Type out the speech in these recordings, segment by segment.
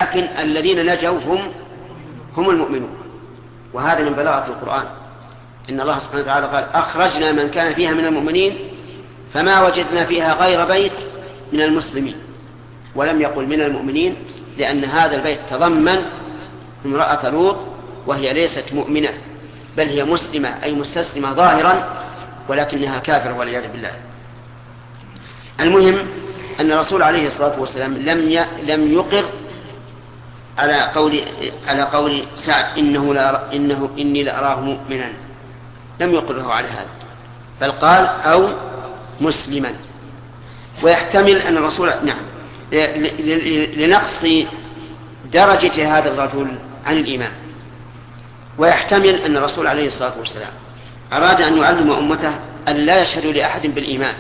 لكن الذين نجوا هم المؤمنون. وهذا من بلاغة القرآن، إن الله سبحانه وتعالى قال أخرجنا من كان فيها من المؤمنين فما وجدنا فيها غير بيت من المسلمين، ولم يقل من المؤمنين، لأن هذا البيت تضمن امرأة لوط وهي ليست مؤمنة، بل هي مسلمة أي مستسلمة ظاهرا، ولكنها كافرة والعياذ بالله. المهم أن الرسول عليه الصلاة والسلام لم يقر على قول سعد إني لأراه مؤمنا، لم يقره على هذا، بل قال أو مسلما. ويحتمل أن الرسول لنقص درجة هذا الرجل عن الإيمان، ويحتمل أن الرسول عليه الصلاة والسلام أراد أن يعلم أمته أن لا يشهدوا لأحد بالإيمان،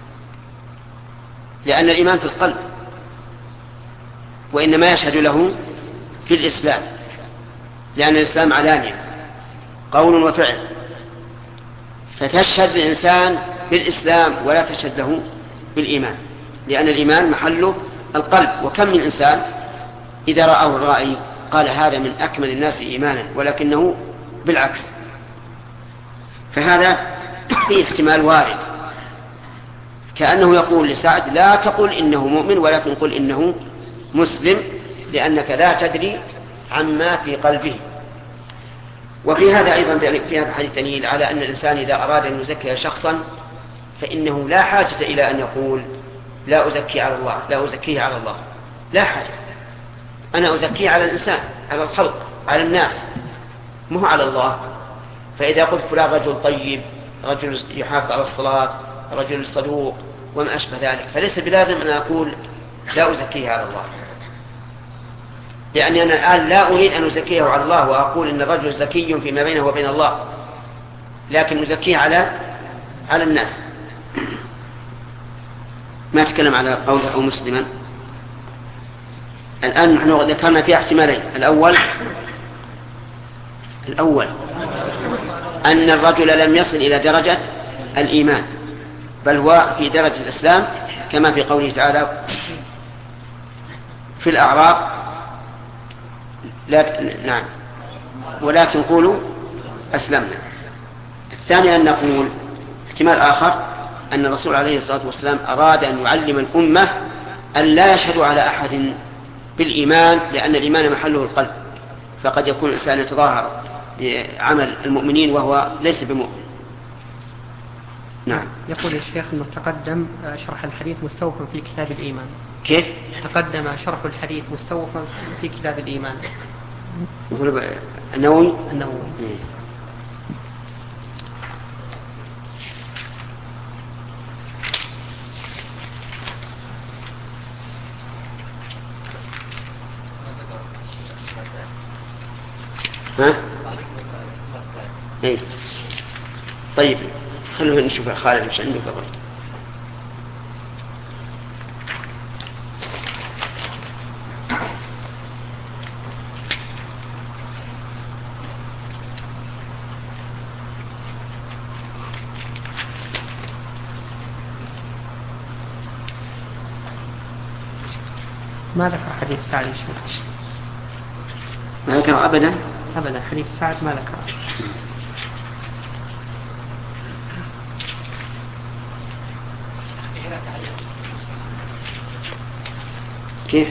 لأن الإيمان في القلب، وإنما يشهد له في الإسلام، لأن الإسلام علانية قول وفعل، فتشهد الإنسان بالإسلام ولا تشهد له بالإيمان، لأن الإيمان محله القلب. وكم من إنسان إذا رآه الرائي قال هذا من أكمل الناس إيمانا، ولكنه بالعكس. فهذا فيه احتمال وارد، كأنه يقول لسعد لا تقل إنه مؤمن ولكن قل إنه مسلم، لأنك لا تدري عما في قلبه. وفي هذا أيضا في هذا الحديث دليل على أن الإنسان إذا أراد أن يزكي شخصا فإنه لا حاجة إلى أن يقول لا أزكيه على الله، لا حاجة، أنا أزكيه على الإنسان، على الخلق، على الناس، مو على الله. فإذا قلت فلان رجل طيب، رجل يحافظ على الصلاة، رجل صدوق وما أشبه ذلك، فليس بلازم أن أقول لا أزكيه على الله، لأني أنا الآن لا أريد أن أزكيه على الله وأقول إن الرجل زكي فيما بينه وبين الله، لكن أزكيه على الناس. ما أتكلم على قوله أو مسلما. الآن نحن ذكرنا في احتمالين. الأول أن الرجل لم يصل إلى درجة الإيمان، بل هو في درجة الإسلام، كما في قوله تعالى في الأعراب نعم ولكن قولوا أسلمنا. الثاني أن نقول احتمال آخر أن الرسول عليه الصلاة والسلام أراد أن يعلم الأمة أن لا يشهدوا على أحد بالإيمان، لأن الإيمان محله القلب، فقد يكون الإنسان يتظاهر بعمل المؤمنين وهو ليس بمؤمن. نعم. يقول الشيخ أنه تقدم شرح الحديث مستوفى في كتاب الإيمان. كيف؟ تقدم شرح الحديث مستوفى في كتاب الإيمان. النووي. ها؟ ايه طيب خلونا نشوف خالد مش عنده قبل. ما ذكر حديث سعد الشيخ؟ ما ذكر أبدا حديث سعد ما ذكر. كيف؟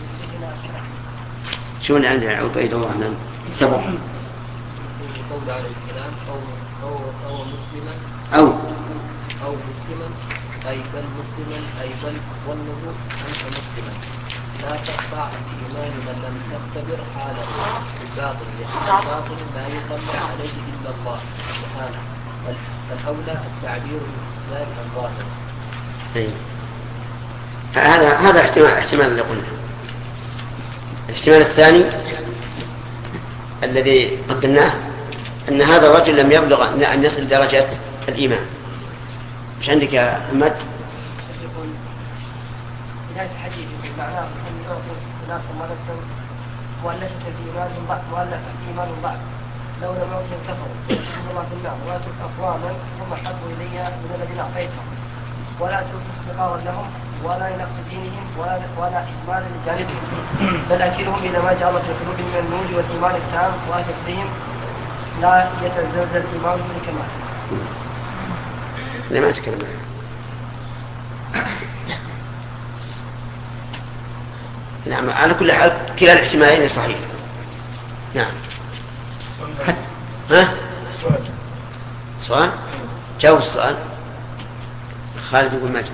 شو اللي عندنا عبيد الله عنه سبق قول عليه السلام أو مسلما أو مسلما أي بل مسلما أي بل ظنه أنت مسلما لا تخضع بإيمان من لم تختبر حاله بالباطل، لأن الباطل لا يطلع عليه إلا الله سبحانه، فالأولى التعبير بالإسلام الظاهر. هذا احتمال اللي قلنا. الاحتمال الثاني الذي قدمناه أن هذا الرجل لم يبلغ أن يصل درجة الإيمان. مش عندك يا أحمد؟ بداية الحديث معناه أن يعطي الناس مؤلفة الإيمان بعض مؤلفة الإيمان بعض لو لم يعطهم كفروا ثم الله في النار وأتوا أقواما ثم حبوا إلي من الذين أعطيتهم ولا أتوا افتقارا لهم ولا لنقص دينهم ولا إجمال لجانبهم، بل أكلهم إلى ما جعل في قلوبهم من النور والإيمان التام وأساسهم لا يتزلزل إيمانهم لكماله. لما تكلم نعم. على كل حال كلا الاحتمالين صحيح. نعم. ها؟ سؤال؟ جاوب السؤال. خالد يقول ماجد.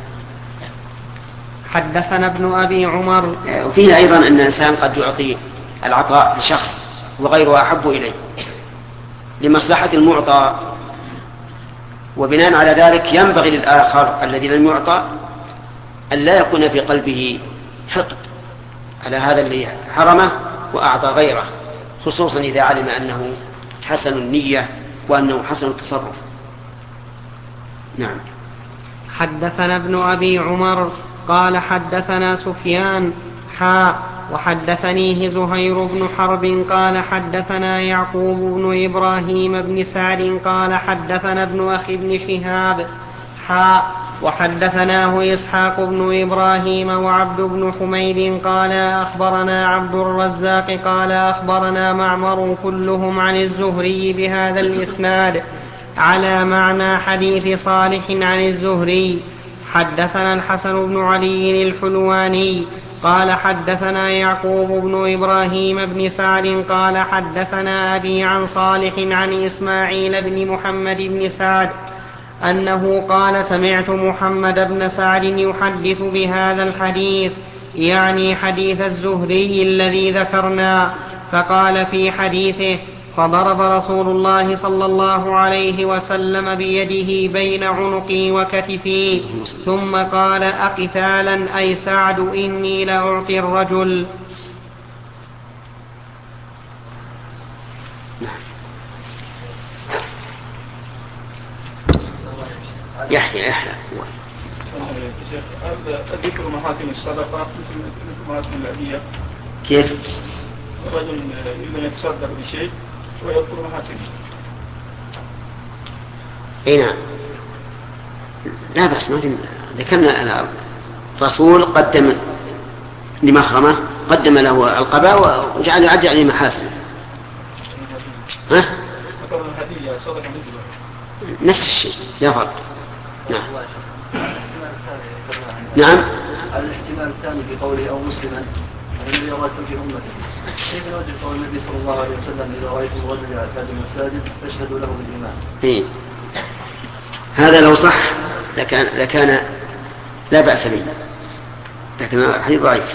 حدثنا ابن أبي عمر. وفيه أيضا أن الإنسان قد يعطي العطاء لشخص وغيره أحب إليه لمصلحة المعطى، وبناء على ذلك ينبغي للآخر الذي لم يعطى أن لا يكون في قلبه حقد على هذا الذي حرمه وأعطى غيره، خصوصا إذا علم أنه حسن النية وأنه حسن التصرف. نعم. حدثنا ابن أبي عمر قال حدثنا سفيان وحدثنيه زهير بن حرب قال حدثنا يعقوب بن إبراهيم بن سعد قال حدثنا ابن أخي بن شهاب وحدثناه إسحاق بن إبراهيم وعبد بن حميد قال أخبرنا عبد الرزاق قال أخبرنا معمر كلهم عن الزهري بهذا الإسناد على معنى حديث صالح عن الزهري. حدثنا الحسن بن علي الحلواني قال حدثنا يعقوب بن إبراهيم بن سعد قال حدثنا أبي عن صالح عن إسماعيل بن محمد بن سعد أنه قال سمعت محمد بن سعد يحدث بهذا الحديث، يعني حديث الزهري الذي ذكرنا، فقال في حديثه فضرب رسول الله صلى الله عليه وسلم بيده بين عنقي وكتفي ثم قال أقتالا أي سعد إني لأعطي الرجل. يحيى ذكر محاكم الصدقة مثل محاكم الأبية. كيف؟ الرجل إذا يتصدق بشيء ويذكر محاكمه. اي نعم، لا بأس. ذكرنا الرسول قدم لمخرمة قدم له القباء وجعل يعد عليه محاسن. ها؟ نفس الشيء لا فرق. نعم. نعم. الاحتمال الثاني في قوله أو مسلما الذي رأيته في أمته، كيف نوجد قول النبي صلى الله عليه وسلم إذا رأيتم الرجل في المساجد فاشهدوا له بالإيمان. إيه. هذا لو صح لكان لا بأس به، لكن الحديث ضعيف.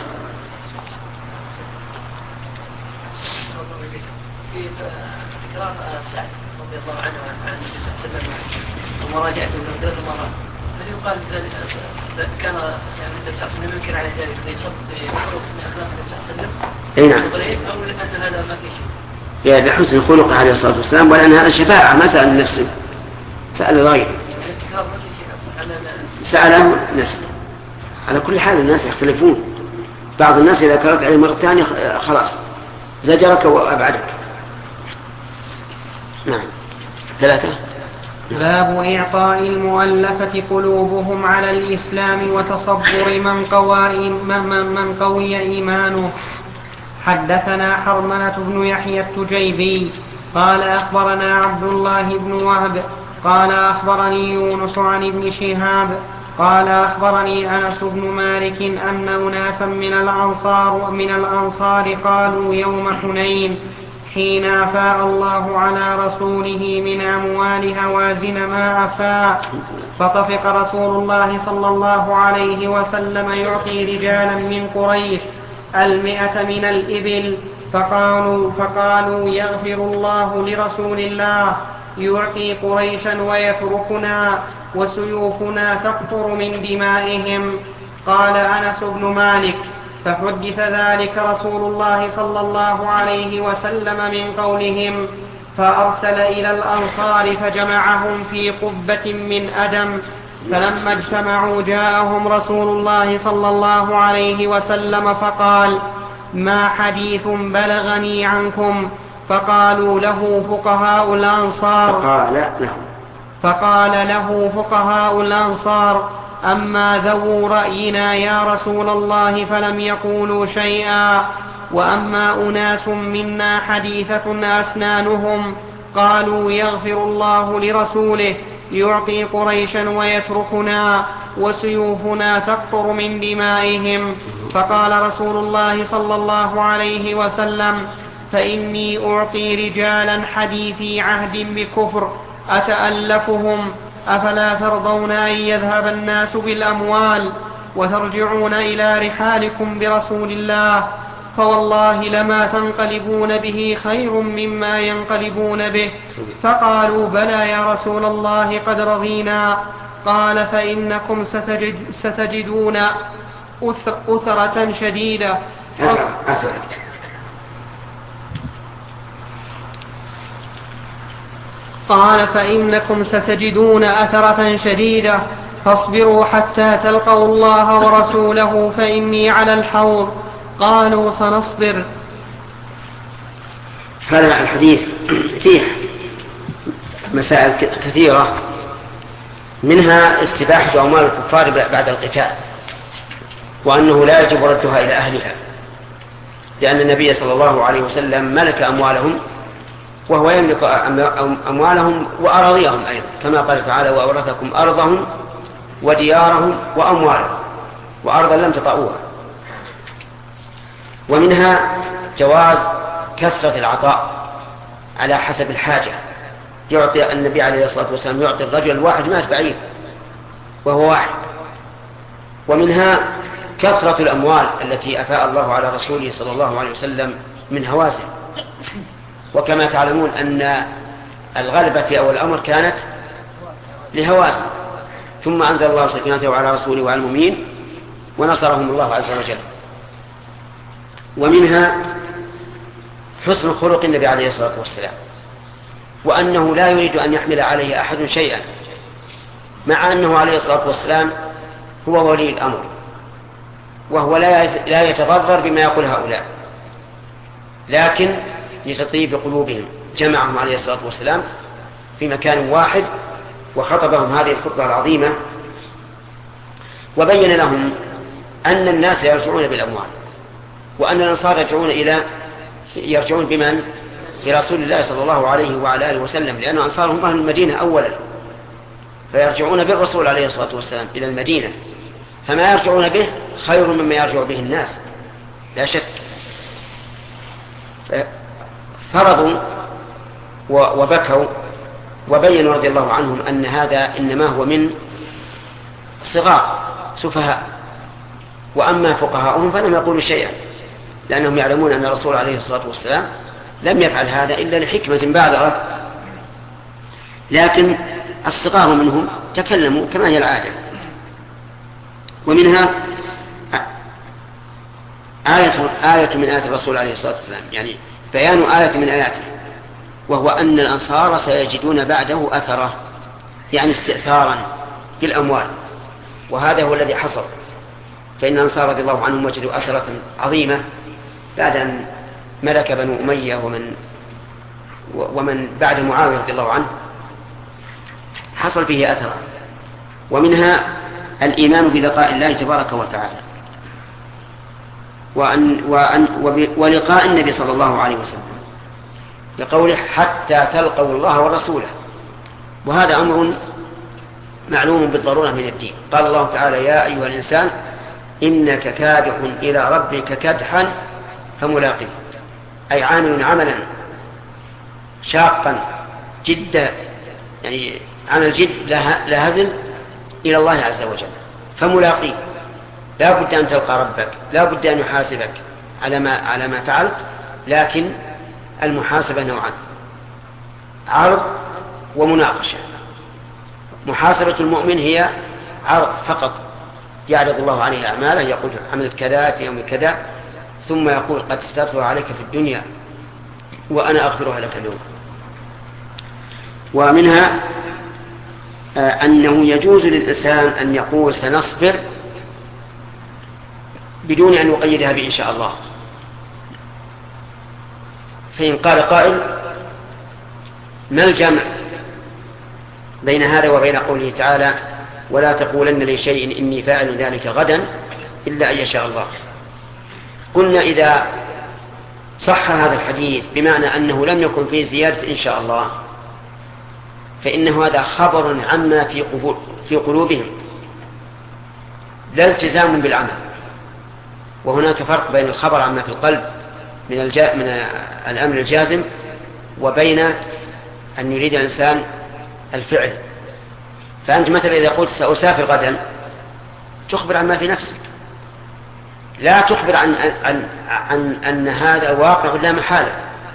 في تكرار سعد رضي الله عنه عن النبي صلى الله عليه وسلم ومراجعته ثلاث مرات، هل يقال كان يعني النبي صلى الله عليه وسلم ينكر على ذلك بخلق من أخلاق النبي صلى الله عليه وسلم؟ أي نعم. أو أن هذا ما في شيء؟ يا لحسن خلقه عليه الصلاة والسلام، ولأن هذا شفاعة ما سأل نفسه، سأل غيره. سأله نفسه. على كل حال الناس يختلفون، بعض الناس إذا كررت عليه مرة ثانية خلاص زجرك وأبعدك. نعم. 3. باب إعطاء المؤلفة قلوبهم على الإسلام وتصبر من قوي إيمانه. حدثنا حرملة بن يحيى التجيبي قال أخبرنا عبد الله بن وهب قال أخبرني يونس عن ابن شهاب قال أخبرني أنس بن مالك أن أناسا من الأنصار قالوا يوم حنين حين أفاء الله على رسوله من أموال هوازن ما أفاء، فطفق رسول الله صلى الله عليه وسلم يعطي رجالا من قريش 100 من الإبل، فقالوا يغفر الله لرسول الله يعطي قريشا ويتركنا وسيوفنا تقطر من دمائهم. قال أنس بن مالك فحدث ذلك رسول الله صلى الله عليه وسلم من قولهم، فأرسل إلى الأنصار فجمعهم في قبة من أدم، فلما اجتمعوا جاءهم رسول الله صلى الله عليه وسلم فقال ما حديث بلغني عنكم؟ فقال له فقهاء الأنصار أما ذو رأينا يا رسول الله فلم يقولوا شيئا، وأما أناس منا حديثة أسنانهم قالوا يغفر الله لرسوله يعطي قريشا ويتركنا وسيوفنا تقطر من دمائهم. فقال رسول الله صلى الله عليه وسلم: فإني أعطي رجالا حديثي عهد بكفر أتألفهم، أفلا ترضون أن يذهب الناس بالأموال وترجعون إلى رحالكم برسول الله؟ فوالله لما تنقلبون به خير مما ينقلبون به. فقالوا: بلى يا رسول الله قد رضينا. قال: فإنكم ستجدون أثرة شديدة. قال: فإنكم ستجدون أثرة شديدة، فاصبروا حتى تلقوا الله ورسوله فإني على الحوض. قالوا: سنصبر. هذا الحديث فيه مسائل كثيرة، منها استباحة أموال الكفار بعد القتال، وأنه لا يجب ردها إلى أهلها، لأن النبي صلى الله عليه وسلم ملك أموالهم وهو يملك أموالهم وأراضيهم أيضا، كما قال تعالى: وأورثكم أرضهم وديارهم وأموالهم، وأرضا لم تطئوها. ومنها جواز كثرة العطاء على حسب الحاجة. يعطي النبي عليه الصلاة والسلام يعطي الرجل الواحد 100 بعير وهو واحد. ومنها كثرة الأموال التي أفاء الله على رسوله صلى الله عليه وسلم من هوازن. وكما تعلمون أن الغلبة في أول الأمر كانت لهوازن، ثم أنزل الله سكينته على رسوله وعلى المؤمنين ونصرهم الله عز وجل. ومنها حسن خلق النبي عليه الصلاة والسلام، وأنه لا يريد أن يحمل عليه أحد شيئا، مع أنه عليه الصلاة والسلام هو ولي الأمر، وهو لا يتضرر بما يقول هؤلاء، لكن لتطيب قلوبهم جمعهم عليه الصلاة والسلام في مكان واحد وخطبهم هذه الخطبة العظيمة، وبين لهم أن الناس يرجعون بالأموال، وأن الأنصار يرجعون بمن؟ برسول الله صلى الله عليه وعلى آله وسلم، لأن أنصار هم أهل المدينة أولا، فيرجعون بالرسول عليه الصلاة والسلام إلى المدينة، فما يرجعون به خير مما يرجع به الناس لا شك. فرضوا وبكوا وبينوا رضي الله عنهم أن هذا إنما هو من صغار سفهاء، وأما فقهاؤهم فلم يقولوا شيئا، لأنهم يعلمون أن الرسول عليه الصلاة والسلام لم يفعل هذا إلا لحكمة بالغة، لكن الصغار منهم تكلموا كما هي العادة. ومنها آية من آيات الرسول عليه الصلاة والسلام، يعني بيان آية من آياته، وهو أن الأنصار سيجدون بعده أثره، يعني استئثارا بالأموال، وهذا هو الذي حصل. فإن الأنصار رضي الله عنهم وجدوا أثرة عظيمة بعد أن ملك بنو أمية ومن بعد معاوية رضي الله عنه حصل فيه أثرا. ومنها الإيمان بلقاء الله تبارك وتعالى، ولقاء النبي صلى الله عليه وسلم، لقوله: حتى تلقوا الله ورسوله، وهذا أمر معلوم بالضرورة من الدين. قال الله تعالى: يا أيها الإنسان إنك كادح إلى ربك كدحا فملاقيه، أي عامل عملا شاقا جدا، يعني عمل جد لا هزل إلى الله عز وجل، فملاقيه، لا بد أن تلقى ربك، لا بد أن يحاسبك على ما فعلت، لكن المحاسبة نوعان: عرض ومناقشة. محاسبة المؤمن هي عرض فقط، يعرض الله عليه أعماله، يقول: عملت كذا في يوم كذا، ثم يقول: قد استغفر عليك في الدنيا وأنا أغفرها لك اليوم. ومنها أنه يجوز للإنسان أن يقول سنصبر بدون أن يقيدها بإن شاء الله. فإن قال قائل: ما الجمع بين هذا وبين قوله تعالى: ولا تقولن لشيء إني فاعل ذلك غدا إلا أن يشاء الله. قلنا إذا صح هذا الحديث بمعنى أنه لم يكن فيه زيادة إن شاء الله فإنه هذا خبر عما في قلوبهم لا التزام بالعمل. وهناك فرق بين الخبر عما في القلب من الأمر الجازم وبين أن يريد الإنسان الفعل. فأنت مثلا إذا قلت سأسافر غدا تخبر عما في نفسك، لا تخبر عن أن هذا واقع لا محالة.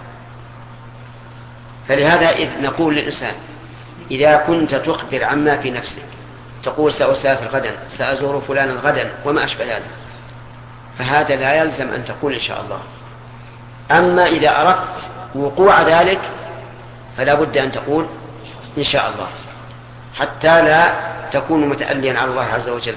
فلهذا إذ نقول للإنسان إذا كنت تخبر عما في نفسك تقول سأسافر غدا، سأزور فلانا غدا وما أشبه ذلك، فهذا لا يلزم أن تقول إن شاء الله. أما إذا أردت وقوع ذلك فلا بد أن تقول إن شاء الله حتى لا تكون متأليا على الله عز وجل.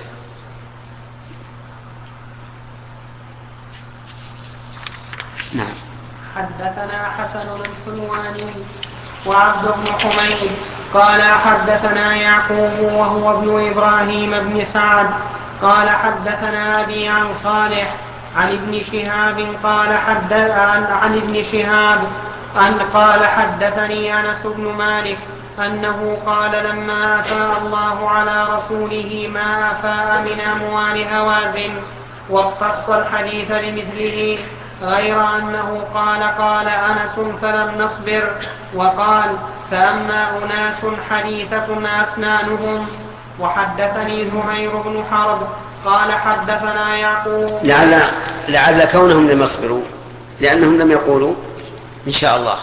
نعم. حدثنا حسن الحلواني وعبد بن حميد قال حدثنا يعقوب وهو ابن إبراهيم بن سعد قال حدثنا أبي عن صالح عن ابن شهاب عن ابن شهاب قال حدثني أنس بن مالك أنه قال لما أفاء الله على رسوله ما أفاء من أموال هوازن واقتص الحديث بمثله غير أنه قال أنس فلم نصبر وقال فأما أناس حديثة أسنانهم. وحدثني زهير بن حرب قال حدثنا يعقوب لعل كونهم لم يصبروا لأنهم لم يقولوا إن شاء الله،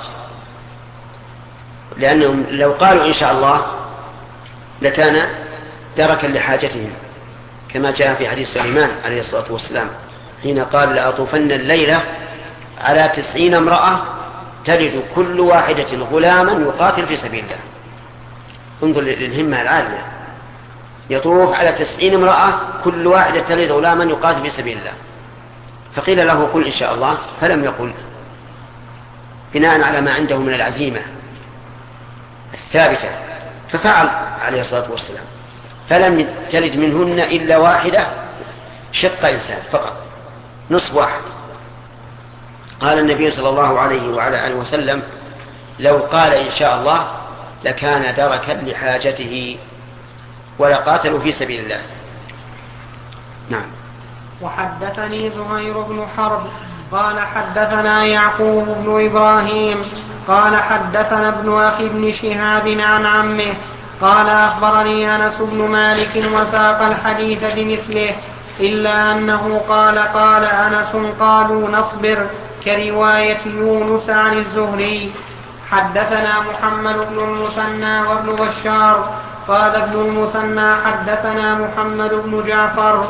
لأنهم لو قالوا إن شاء الله لكان دركا لحاجتهم كما جاء في حديث سليمان عليه الصلاة والسلام حين قال لأطوفن الليلة على 90 امرأة تلد كل واحدة غلاما يقاتل في سبيل الله. انظر للهمة العالية، يطوف على 90 امرأة كل واحدة تلد غلاما يقاتل في سبيل الله، فقيل له قل إن شاء الله فلم يقل بناء على ما عنده من العزيمة الثابتة، ففعل عليه الصلاة والسلام فلم تلد منهن إلا واحدة شق إنسان فقط، نصف واحد. قال النبي صلى الله عليه وعلى آله وسلم لو قال إن شاء الله لكان دركا لحاجته ولقاتلوا في سبيل الله. نعم. وحدثني زهير بن حرب قال حدثنا يعقوب بن إبراهيم قال حدثنا ابن أخي بن شهاب عن عمه قال أخبرني أنس بن مالك وساق الحديث بمثله إلا أنه قال أنس قالوا نصبر كرواية يونس عن الزهري. حدثنا محمد بن المثنى وابن بشار قال ابن المثنى حدثنا محمد بن جعفر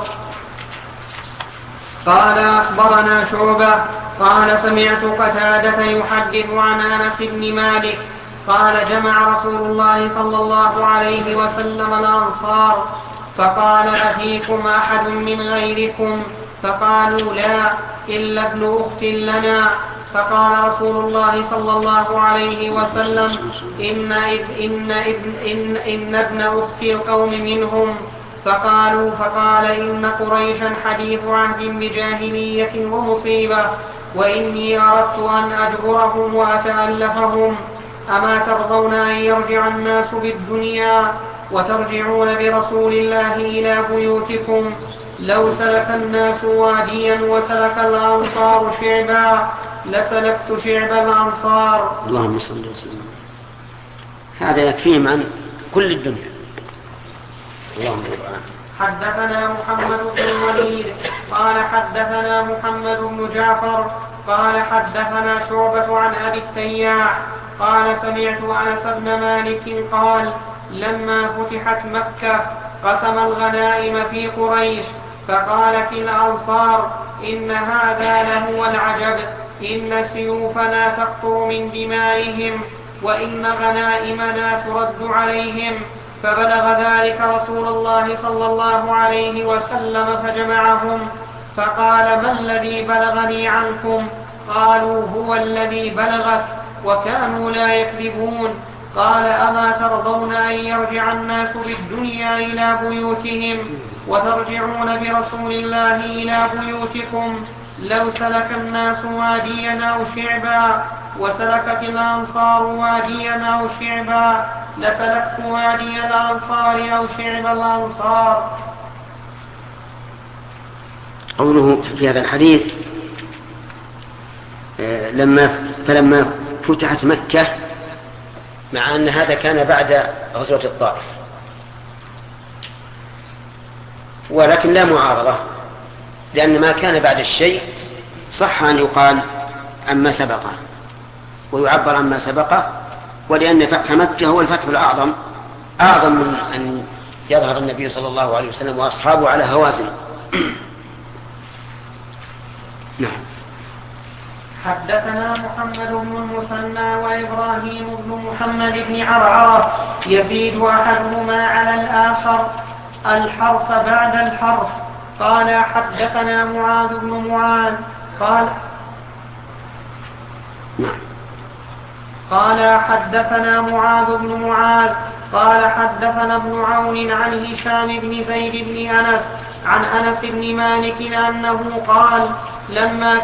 قال أخبرنا شعبة قال سمعت قتادة يحدث عن أنس بن مالك قال جمع رسول الله صلى الله عليه وسلم الأنصار فقال أفيكم أحد من غيركم فقالوا لا إلا ابن أخت لنا فقال رسول الله صلى الله عليه وسلم إن ابن أخت القوم منهم فقال إن قريشا حديث عهد بجاهلية ومصيبة وإني أردت أن أجبرهم وأتألفهم أما ترضون أن يرجع الناس بالدنيا وترجعون برسول الله إلى بيوتكم لو سلك الناس واديا وسلك الأنصار شعبا لسلكت شعب الأنصار. اللهم صل وسلم. هذا يكفيهم عن كل الدنيا. اللهم بارك. حدثنا محمد بن الوليد قال حدثنا محمد بن جعفر قال حدثنا شعبة عن أبي التياح قال سمعت أنس بن مالك قال لما فتحت مكة قسم الغنائم في قريش فقالت الأنصار إن هذا لهو العجب إن سيوفنا تقطر من دمائهم وإن غنائمنا ترد عليهم فبلغ ذلك رسول الله صلى الله عليه وسلم فجمعهم فقال ما الذي بلغني عنكم قالوا هو الذي بلغك وكانوا لا يكذبون قال أما ترضون أن يرجع الناس بالدنيا إلى بيوتهم وترجعون برسول الله إلى بيوتكم؟ لو سلك الناس واديا أو شعبا وسلكت الأنصار واديا أو شعبا لسلكت وادي الأنصار أو شعب الأنصار. قوله في هذا الحديث فلما فتحت مكة، مع أن هذا كان بعد غزوة الطائف، ولكن لا معارضة، لأن ما كان بعد الشيء صح أن يقال عما سبقه ويعبر عما سبقه، ولأن فتح مكة هو الفتح الأعظم، أعظم من أن يظهر النبي صلى الله عليه وسلم وأصحابه على هوازن. نعم. حدثنا محمد بن المثنى وإبراهيم بن محمد بن عرعرة يزيد أحدهما على الآخر الحرف بعد الحرف. قال حدثنا معاذ بن معاذ قال حدثنا معاذ بن معاذ قال حدثنا ابن عون عن هشام بن زيد بن أنس عن أنس بن مالك أنه قال لما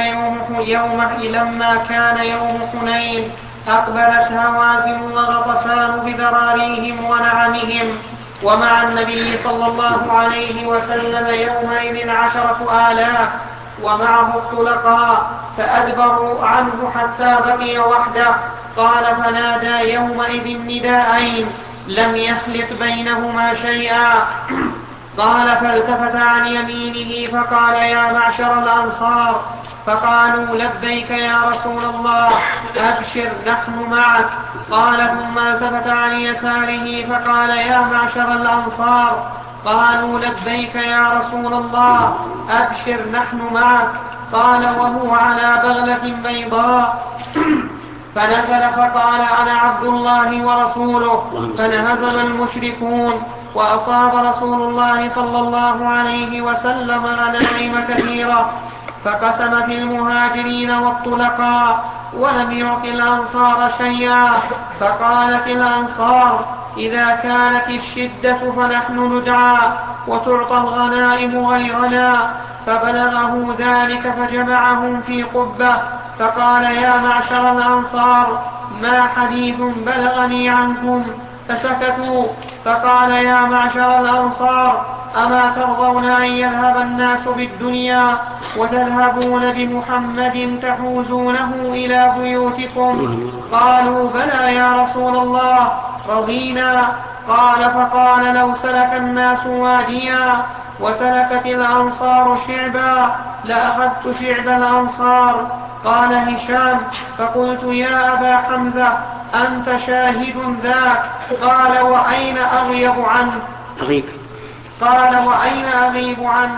كان يوم حنين أقبلت هوازن وغطفان بذراريهم ونعمهم، ومع النبي صلى الله عليه وسلم يومئذ 10,000 ومعه الطلقاء، فأدبروا عنه حتى بقي وحده. قال فنادى يومئذ نداءين لم يخلط بينهما شيئا. قال فالتفت عن يمينه فقال يا معشر الأنصار، فقالوا لبيك يا رسول الله أبشر نحن معك. قال ثم التفت عن يساره فقال يا معشر الأنصار، قالوا لبيك يا رسول الله أبشر نحن معك. قال وهو على بغلة بيضاء فنزل فقال أنا عبد الله ورسوله، فانهزم المشركون وأصاب رسول الله صلى الله عليه وسلم غنائم كثيرة، فقسم في المهاجرين والطلقاء ولم يعط الأنصار شيئا. فقالت الأنصار إذا كانت الشدة فنحن ندعى وتعطى الغنائم غيرنا. فبلغه ذلك فجمعهم في قبة فقال يا معشر الأنصار ما حديث بلغني عنكم؟ فسكتوا. فقال يا معشر الأنصار أما ترضون أن يذهب الناس بالدنيا وتذهبون بمحمد تحوزونه إلى بيوتكم؟ قالوا بلى يا رسول الله رضينا. قال فقال لو سلك الناس واديا وسلكت الأنصار شعبا لأخذت شعب الأنصار. قال هشام فقلت يا أبا حمزة أنت شاهد ذاك؟ قال وأين أغيب عنه؟ قال وأين أغيب عنه؟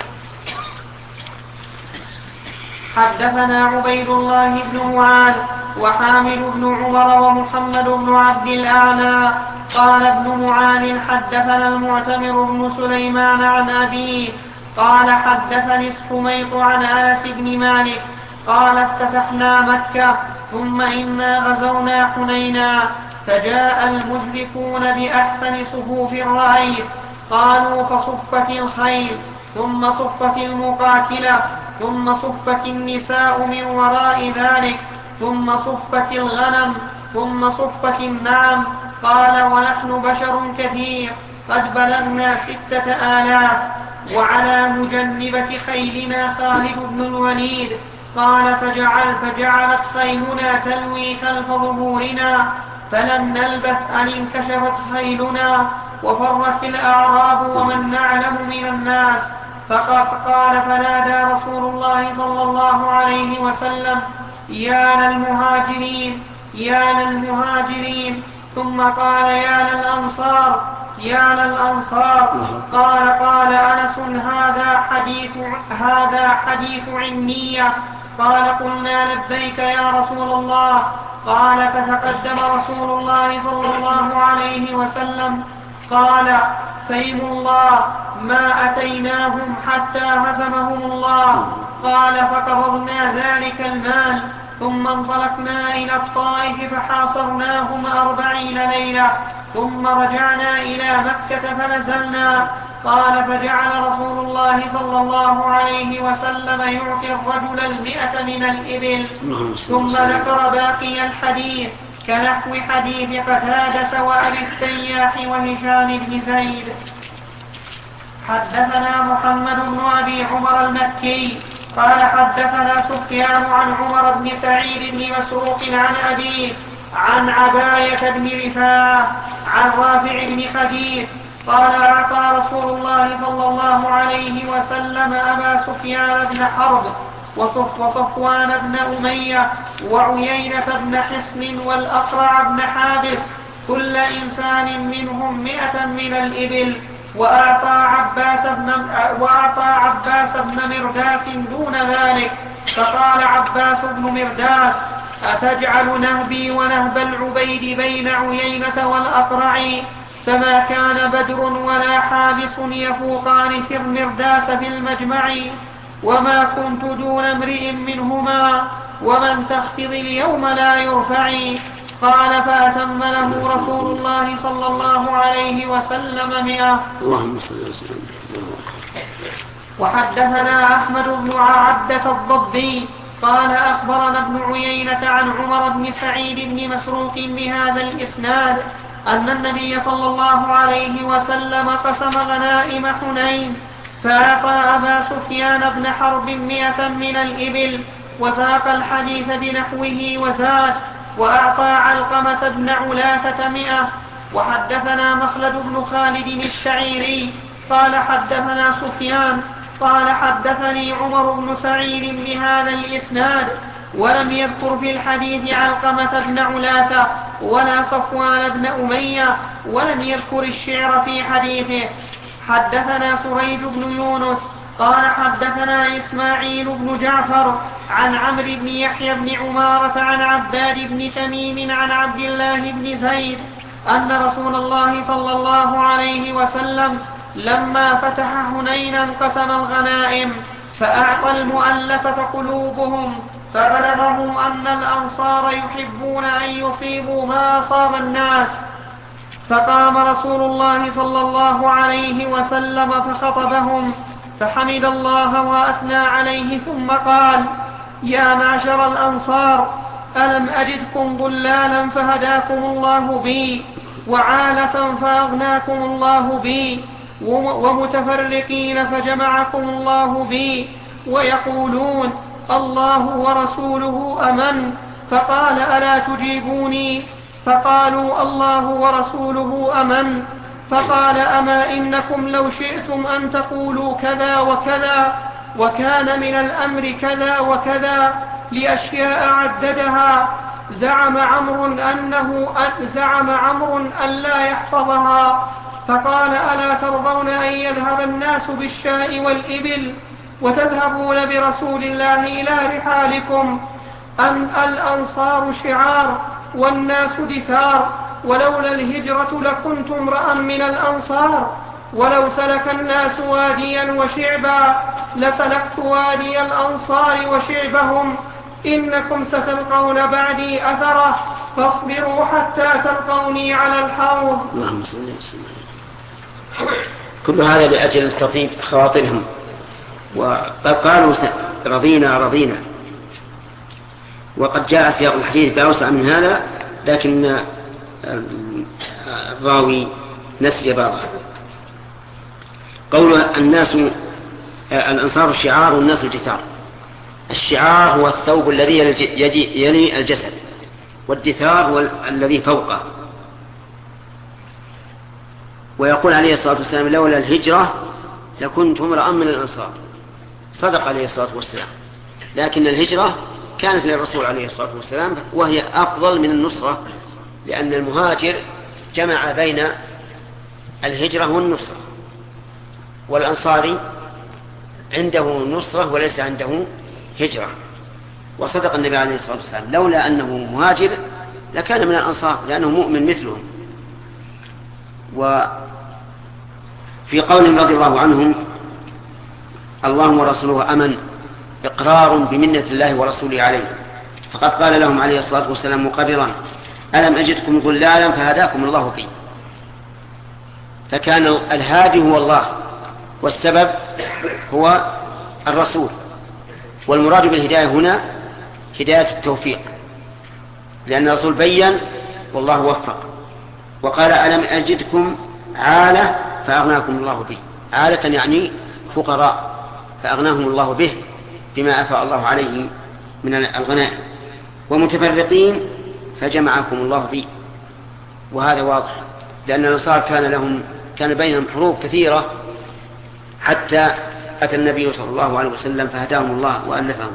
حدثنا عبيد الله بن معاذ وحامد بن عمر ومحمد بن عبد الأعلى قال ابن معاذ حدثنا المعتمر بن سليمان عن أبيه قال حدثني السميط عن أنس بن مالك قال افتتحنا مكة ثم إنا غزونا حنينا فجاء المشركون بأحسن صفوف رأيت. قالوا فصفت الخيل ثم صفت المقاتلة ثم صفت النساء من وراء ذلك ثم صفت الغنم ثم صفت النعم. قال ونحن بشر كثير قد بلغنا 6,000 وعلى مجنبة خيلنا خالد بن الوليد. قال فجعلت خيلنا تلوي خلف ظهورنا فلم نلبث أن انكشفت خيلنا وفرت الأعراب ومن نعلم من الناس. فقال فنادى رسول الله صلى الله عليه وسلم يا للمهاجرين يا للمهاجرين ثم قال يا للأنصار. قال أنس هذا حديث عنية. قال قلنا لبيك يا رسول الله. قال فتقدم رسول الله صلى الله عليه وسلم قال فيم الله ما أتيناهم حتى هزمهم الله. قال فقبضنا ذلك المال ثم انطلقنا إلى الطائف فحاصرناهم 40 ليلة ثم رجعنا إلى مكة فنزلنا. قال فجعل رسول الله صلى الله عليه وسلم يعطي الرجل 100 من الإبل. ثم ذكر باقي الحديث كنحو حديث قتادة وأبي التياح وهشام بن زيد. حدثنا محمد بن أبي عمر المكي قال حدثنا سفيان عن عمر بن سعيد بن مسروق عن أبيه عن عباية بن رفاعة عن رافع بن خديج قال أعطى رسول الله صلى الله عليه وسلم أبا سفيان بن حرب وصفوان بن أمية وعيينة بن حصن والأقرع بن حابس كل إنسان منهم 100 من الإبل، وأعطى عباس بن مرداس دون ذلك. فقال عباس بن مرداس أتجعل نهبي ونهب العبيد بين عيينة والأقرع؟ فما كان بدر ولا حابس يفوقان في المرداس في المجمع، وما كنت دون امرئ منهما، ومن تخفض اليوم لا يرفع. قال فأتم له رسول الله صلى الله عليه وسلم 100. اللهم صل وسلم. وحدثنا أحمد بن عبدة الضبي قال أخبرنا ابن عيينة عن عمر بن سعيد بن مسروق بهذا الإسناد أن النبي صلى الله عليه وسلم قسم غنائم حنين فأعطى أبا سفيان بن حرب 100 من الإبل وساق الحديث بنحوه وزاد، وأعطى علقمة بن علاثة 100. وحدثنا مخلد بن خالد الشعيري قال حدثنا سفيان قال حدثني عمر بن سعيد بهذا الإسناد ولم يذكر في الحديث علقمة بن علاثة ولا صفوان بن أمية، ولم يذكر الشعر في حديثه. حدثنا سريج بن يونس قال حدثنا إسماعيل بن جعفر عن عمرو بن يحيى بن عمارة عن عباد بن تميم عن عبد الله بن زيد أن رسول الله صلى الله عليه وسلم لما فتح حنينا قسم الغنائم فأعطى المؤلفة قلوبهم، فبلغه أن الأنصار يحبون أن يصيبوا ما أصاب الناس. فقام رسول الله صلى الله عليه وسلم فخطبهم فحمد الله وأثنى عليه ثم قال: يا معشر الأنصار، ألم أجدكم ضلالا فهداكم الله بي، وعالة فأغناكم الله بي، ومتفرقين فجمعكم الله بي، ويقولون الله ورسوله أمن. فقال: ألا تجيبوني؟ فقالوا: الله ورسوله أمن. فقال: أما إنكم لو شئتم أن تقولوا كذا وكذا، وكان من الأمر كذا وكذا، لأشياء عددها، زعم عمرو أن لا يحفظها. فقال: ألا ترضون أن يذهب الناس بالشاء والإبل وتذهبون برسول الله إلى رحالكم؟ أن الأنصار شعار والناس دثار، ولولا الهجرة لكنت امرأ من الأنصار، ولو سلك الناس واديا وشعبا لسلكت وادي الأنصار وشعبهم. إنكم ستلقون بعدي أثرة، فاصبروا حتى تلقوني على الحوض. اللهم صل وسلم. كل هذا لأجل تطيب خواطرهم، وقالوا رضينا. وقد جاء سياق الحديث بأوسع من هذا، لكن الراوي نسي بعضه. قول الأنصار الشعار والناس الدثار. الشعار هو الثوب الذي يلي الجسد، والدثار هو الذي فوقه. ويقول عليه الصلاة والسلام: لولا الهجرة لكنت امرأ من الأنصار. صدق عليه الصلاة والسلام، لكن الهجرة كانت للرسول عليه الصلاة والسلام، وهي أفضل من النصرة، لأن المهاجر جمع بين الهجرة والنصرة، والأنصاري عنده نصرة وليس عنده هجرة. وصدق النبي عليه الصلاة والسلام: لولا أنه مهاجر لكان من الأنصار، لأنه مؤمن مثلهم. وفي قولهم رضي الله عنهم: الله ورسوله أمن، إقرار بمنة الله ورسوله عليه، فقد قال لهم عليه الصلاة والسلام مقررا: ألم أجدكم ضلالا فهداكم الله بي. فكان الهادي هو الله، والسبب هو الرسول، والمراد بالهداية هنا هداية التوفيق، لأن الرسول بين والله وفق. وقال: ألم أجدكم عالة فأغناكم الله به. عالة يعني فقراء فأغناهم الله به بما أفاء الله عليه من الغنائم. ومتفرقين فجمعكم الله به. وهذا واضح، لأن الأنصار كان بينهم حروب كثيرة حتى أتى النبي صلى الله عليه وسلم فهداهم الله وألفهم.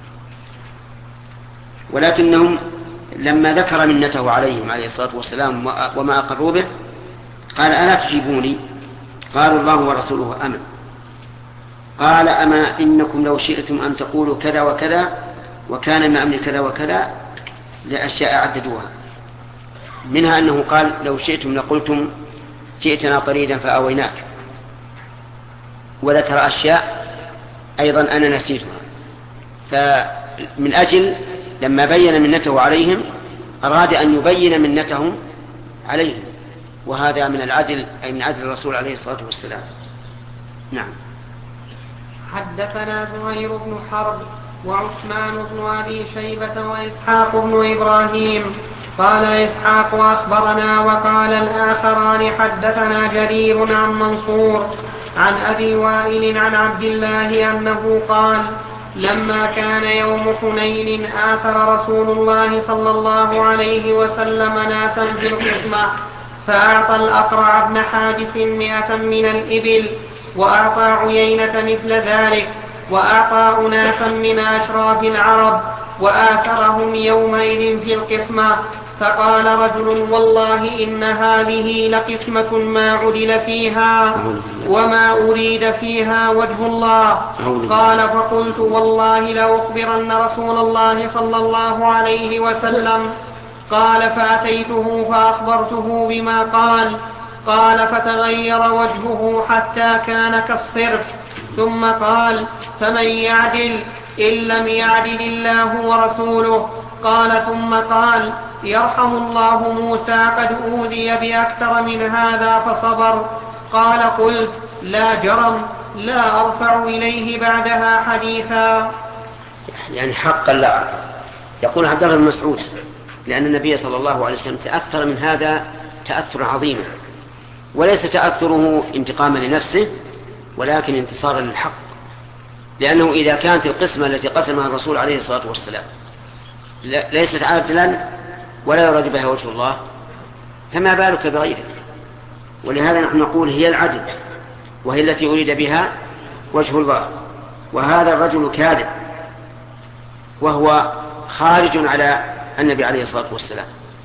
ولكنهم لما ذكر منته عليهم عليه الصلاة والسلام وما أقروا به قال: ألا تجيبوني؟ قالوا: الله ورسوله أمن. قال: أما إنكم لو شئتم أن تقولوا كذا وكذا وكان من أمر كذا وكذا لأشياء عددوها، منها أنه قال: لو شئتم لقلتم جئتنا طريدا فآويناك. وذكر أشياء أيضا أنا نسيتها. فمن أجل لما بين منته عليهم أراد أن يبين منتهم عليهم، وهذا من العدل، أي من عدل الرسول عليه الصلاة والسلام. نعم. حدثنا زهير بن حرب وعثمان بن أبي شيبة وإسحاق بن إبراهيم. قال إسحاق: أخبرنا. وقال الآخران: حدثنا جرير عن منصور عن أبي وائل عن عبد الله أنه قال: لما كان يوم حنين آثر رسول الله صلى الله عليه وسلم ناسا بالقسمة، فأعطى الأقرع بن حابس 100 من الإبل، وأعطى عيينة مثل ذلك، وأعطى أناسا من أشراف العرب، وآثرهم يومئذ في القسمة. فقال رجل: والله إن هذه لقسمة ما عدل فيها وما أريد فيها وجه الله. قال: فقلت: والله لأخبرن رسول الله صلى الله عليه وسلم. قال: فأتيته فأخبرته بما قال: فتغير وجهه حتى كان كالصرف، ثم قال: فمن يعدل إن لم يعدل الله ورسوله. قال: ثم قال: يرحم الله موسى قد أوذي بأكثر من هذا فصبر. قال: قلت: لا جرم، لا أرفع إليه بعدها حديثا. يعني حقا لا أرفع. يقول عبد الله بن مسعود: لأن النبي صلى الله عليه وسلم تأثر من هذا تأثر عظيما، وليس تأثره انتقاما لنفسه ولكن انتصارا للحق، لأنه إذا كانت القسمة التي قسمها الرسول عليه الصلاة والسلام ليست عادلا ولا يراد بها وجه الله، فما بالك بغيره. ولهذا نحن نقول هي العدل، وهي التي أريد بها وجه الله. وهذا الرجل كاذب وهو خارج على النبي عليه الصلاة والسلام.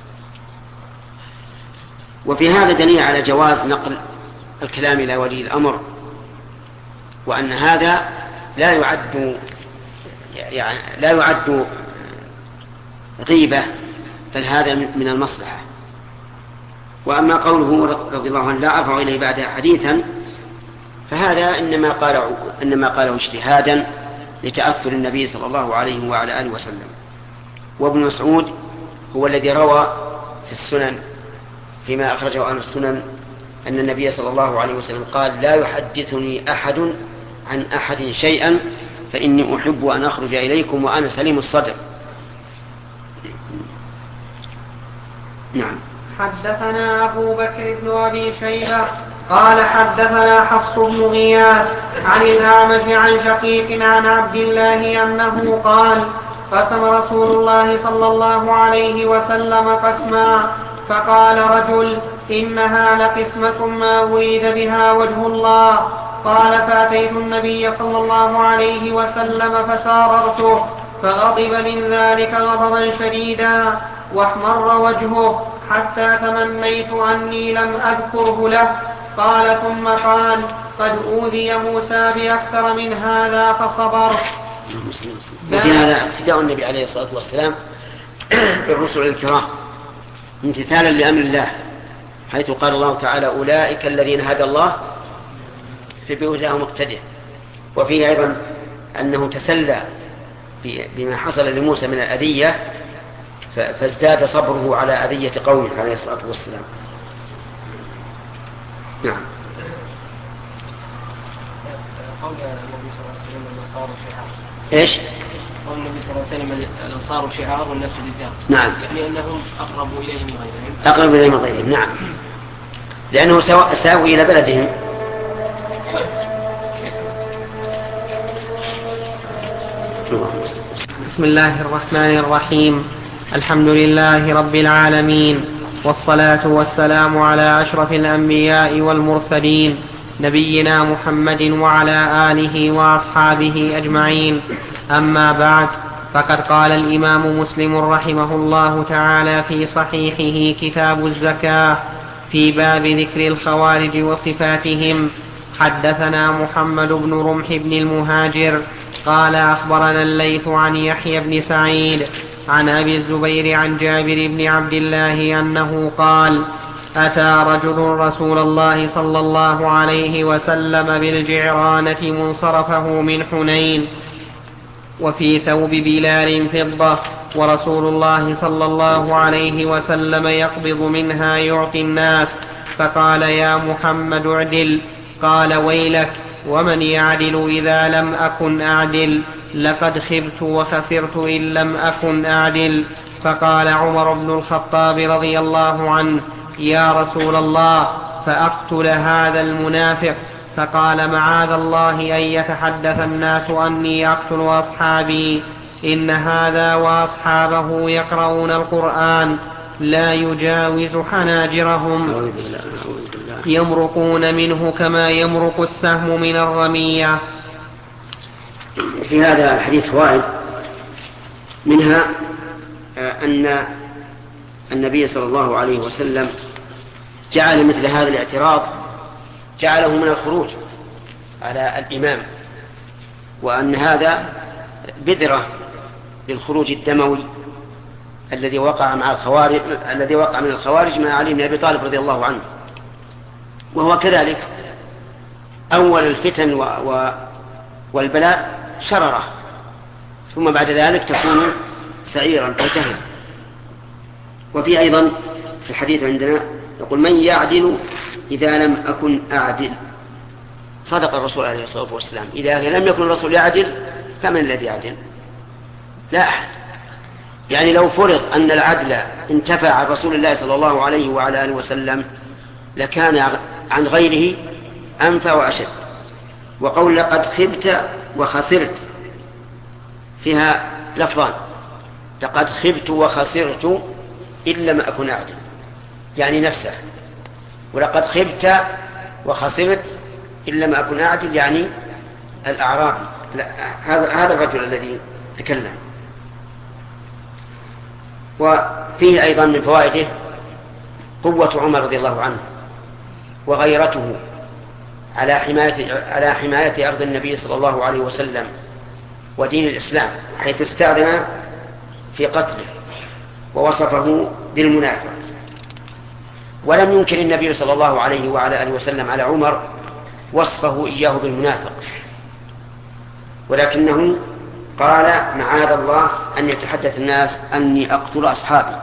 وفي هذا دليل على جواز نقل الكلام إلى ولي الأمر، وأن هذا لا يعد غيبة، بل هذا من المصلحة. وأما قوله رضي الله عنه: لا أرفع إليه بعدها حديثا، فهذا إنما قاله اجتهادا لتأثر النبي صلى الله عليه وعلى آله وسلم. وابن مسعود هو الذي روى في السنن فيما أخرجه أهل السنن أن النبي صلى الله عليه وسلم قال: لا يحدثني أحد عن أحد شيئا فإني أحب أن أخرج إليكم وأنا سليم الصدر. نعم. حدثنا أبو بكر بن أبي شيبة قال: حدثنا حفص بن غياث عن الأعمش عن شقيق عن عبد الله أنه قال: قسم رسول الله صلى الله عليه وسلم قسما، فقال رجل: إنها لقسمة ما أريد بها وجه الله. قال: فأتيت النبي صلى الله عليه وسلم فساررته، فغضب من ذلك غضبا شديدا واحمر وجهه حتى تمنيت أني لم أذكره له. قال: ثم قال: قد أوذي موسى بأكثر من هذا فصبر. وفي هذا ابتداء النبي عليه الصلاة والسلام بالرسل الكرام امتثالا لأمر الله، حيث قال الله تعالى: أولئك الذين هدى الله فبهداه مقتدر. وفيه أيضا أنه تسلى بما حصل لموسى من الأذية فازداد صبره على أذية قومه عليه الصلاة والسلام. نعم. قول النبي صلى الله عليه وسلم الأنصار شعار. إيش؟ قول النبي صلى الله عليه وسلم الأنصار شعار والناس رجال. نعم. يعني أنهم أقرب إليهم من غيرهم. أقرب إليهم من غيرهم، نعم. لأنه ساووا إلى بلدهم. بسم الله الرحمن الرحيم. الحمد لله رب العالمين، والصلاة والسلام على أشرف الأنبياء والمرسلين نبينا محمد وعلى آله وأصحابه أجمعين. أما بعد، فقد قال الإمام مسلم رحمه الله تعالى في صحيحه كتاب الزكاة في باب ذكر الخوارج وصفاتهم: حدثنا محمد بن رمح بن المهاجر قال أخبرنا الليث عن يحيى بن سعيد عن أبي الزبير عن جابر بن عبد الله أنه قال: أتى رجل رسول الله صلى الله عليه وسلم بالجعرانة منصرفه من حنين، وفي ثوب بلال فضة، ورسول الله صلى الله عليه وسلم يقبض منها يعطي الناس، فقال: يا محمد اعدل. قال: ويلك، ومن يعدل إذا لم أكن أعدل؟ لقد خبت وخسرت إن لم أكن أعدل. فقال عمر بن الخطاب رضي الله عنه: يا رسول الله، فأقتل هذا المنافق؟ فقال: معاذ الله أن يتحدث الناس أني أقتل أصحابي، إن هذا وأصحابه يقرؤون القرآن لا يجاوز حناجرهم يمرقون منه كما يمرق السهم من الرمية. في هذا الحديث فوائد، منها أن النبي صلى الله عليه وسلم جعل مثل هذا الاعتراض جعله من الخروج على الإمام، وأن هذا بذرة للخروج الدموي الذي وقع من الخوارج مع علي بن أبي طالب رضي الله عنه. وهو كذلك أول الفتن والبلاء شرره، ثم بعد ذلك تكون سعيرا وجهلا. وفي أيضا في الحديث عندنا يقول: من يعدل إذا لم أكن أعدل؟ صدق الرسول عليه الصلاة والسلام، إذا لم يكن الرسول يعدل فمن الذي يعدل؟ لا أحد. يعني لو فرض أن العدل انتفع عن رسول الله صلى الله عليه وعلى آله وسلم لكان عن غيره أنفع وأشد. وقول لقد خبت وخسرت فيها لفظان: لقد خبت وخسرت إن لم أكن أعدل، يعني نفسه، ولقد خبت وخسرت إن لم أكن أعدل يعني الأعرابي، هذا الرجل الذي تكلم. وفيه أيضا من فوائده قوة عمر رضي الله عنه وغيرته على حماية أرض النبي صلى الله عليه وسلم ودين الإسلام، حيث استأذن في قتله ووصفه بالمنافق. ولم ينكر النبي صلى الله عليه وعلى آله وسلم على عمر وصفه إياه بالمنافق، ولكنه قال: معاذ الله أن يتحدث الناس أني أقتل أصحابي.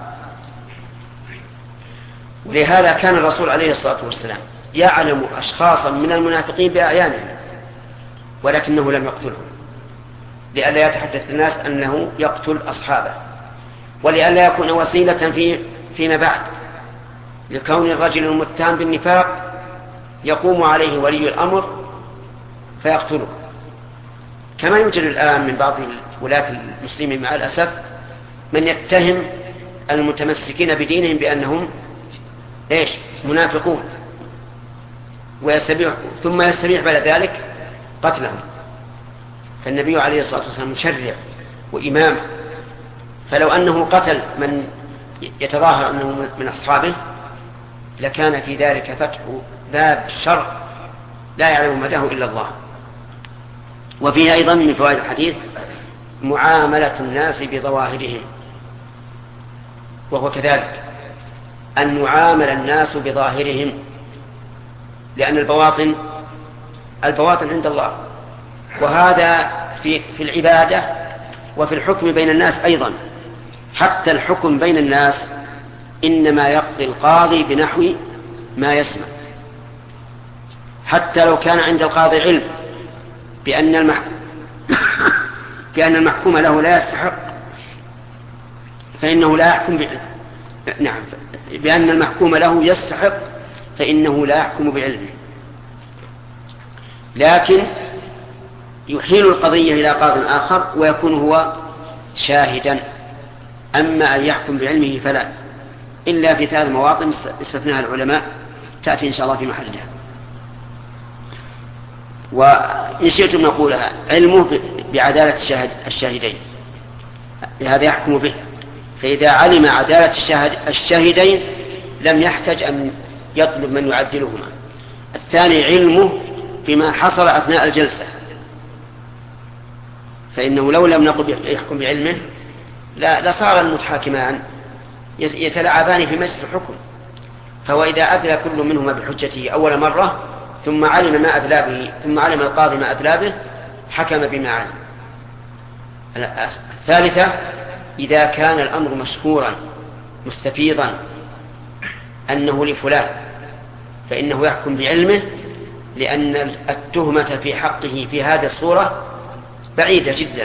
ولهذا كان الرسول عليه الصلاة والسلام يعلم أشخاصا من المنافقين بأعيانهم ولكنه لم يقتلهم، لئلا يتحدث الناس أنه يقتل أصحابه، ولئلا يكون وسيلة فيما بعد لكون الرجل المتهم بالنفاق يقوم عليه ولي الأمر فيقتله، كما يوجد الآن من بعض ولاة المسلمين مع الأسف من يتهم المتمسكين بدينهم بأنهم منافقون، ثم يستبيح بعد ذلك قتلهم. فالنبي عليه الصلاة والسلام مشرع وإمام، فلو أنه قتل من يتظاهر أنه من أصحابه لكان في ذلك فتح باب شر لا يعلم مداه إلا الله. وفيه أيضا من فوائد الحديث معاملة الناس بظواهرهم، وهو كذلك أن نعامل الناس بظاهرهم، لأن البواطن عند الله، وهذا في العبادة وفي الحكم بين الناس أيضا، حتى الحكم بين الناس إنما يقضي القاضي بنحو ما يسمع، حتى لو كان عند القاضي علم بأن المحكوم له لا يستحق فإنه لا يحكم بأن المحكوم له يستحق فإنه لا يحكم بعلمه، لكن يحيل القضية إلى قاض آخر ويكون هو شاهدا. أما أن يحكم بعلمه فلا، إلا في 3 مواطن استثناها العلماء تأتي إن شاء الله في محلها. وإن شئتم نقولها علمه بعدالة الشاهدين، هذا يحكم به، فإذا علم عدالة الشاهدين لم يحتج أن يطلب من يعدلهما. الثاني علمه بما حصل أثناء الجلسة، فإنه لو لم نقل يحكم بعلمه لصار المتحاكمان يتلاعبان في مجلس الحكم. فهو إذا أدلى كل منهما بحجته أول مرة ثم علم ما أدلى به، ثم علم القاضي ما أدلى به، حكم بما علم. الثالثة إذا كان الأمر مشهورا مستفيضا أنه لفلان فإنه يحكم بعلمه، لأن التهمة في حقه في هذه الصورة بعيدة جدا.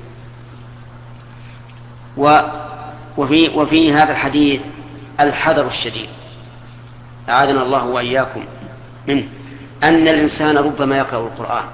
وفي هذا الحديث الحذر الشديد أعاذنا الله وإياكم منه، أن الإنسان ربما يقرأ القرآن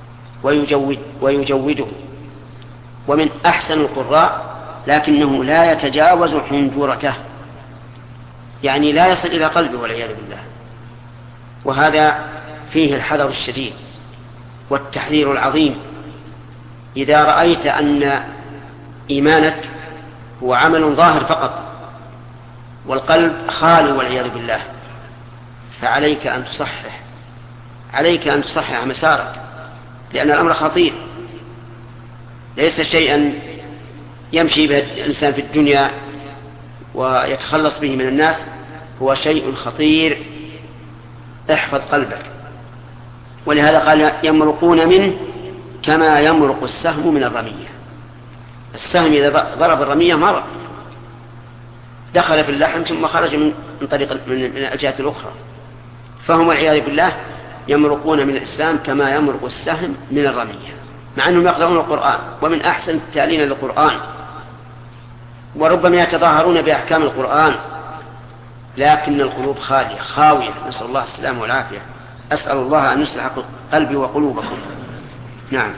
ويجوده ومن أحسن القراء، لكنه لا يتجاوز حنجرته، يعني لا يصل إلى قلبه والعياذ بالله. وهذا فيه الحذر الشديد والتحذير العظيم. إذا رأيت أن إيمانك هو عمل ظاهر فقط والقلب خالي والعياذ بالله، فعليك أن تصحح، عليك أن تصحح مسارك، لأن الأمر خطير، ليس شيئا يمشي به الإنسان في الدنيا ويتخلص به من الناس، هو شيء خطير. احفظ قلبك. ولهذا قال يمرقون منه كما يمرق السهم من الرمية. السهم إذا ضرب الرمية مرق، دخل في اللحم ثم خرج من طريق من الجهة الأخرى. فهم والعياذ بالله يمرقون من الإسلام كما يمرق السهم من الرمية، مع أنهم يقرؤون القرآن ومن أحسن التالين للقرآن، وربما يتظاهرون بأحكام القرآن، لكن القلوب خاوية. نسأل الله السلامة والعافية. أسأل الله أن يصلح قلبي وقلوبكم. نعم.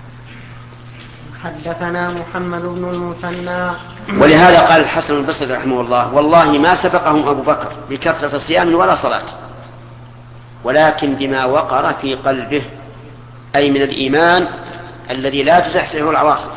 حدثنا محمد بن المثنى. ولهذا قال الحسن البصري رحمه الله: والله ما سبقهم أبو بكر بكثرة صيام ولا صلاة، ولكن بما وقر في قلبه، أي من الإيمان الذي لا تزحزحه العواصف.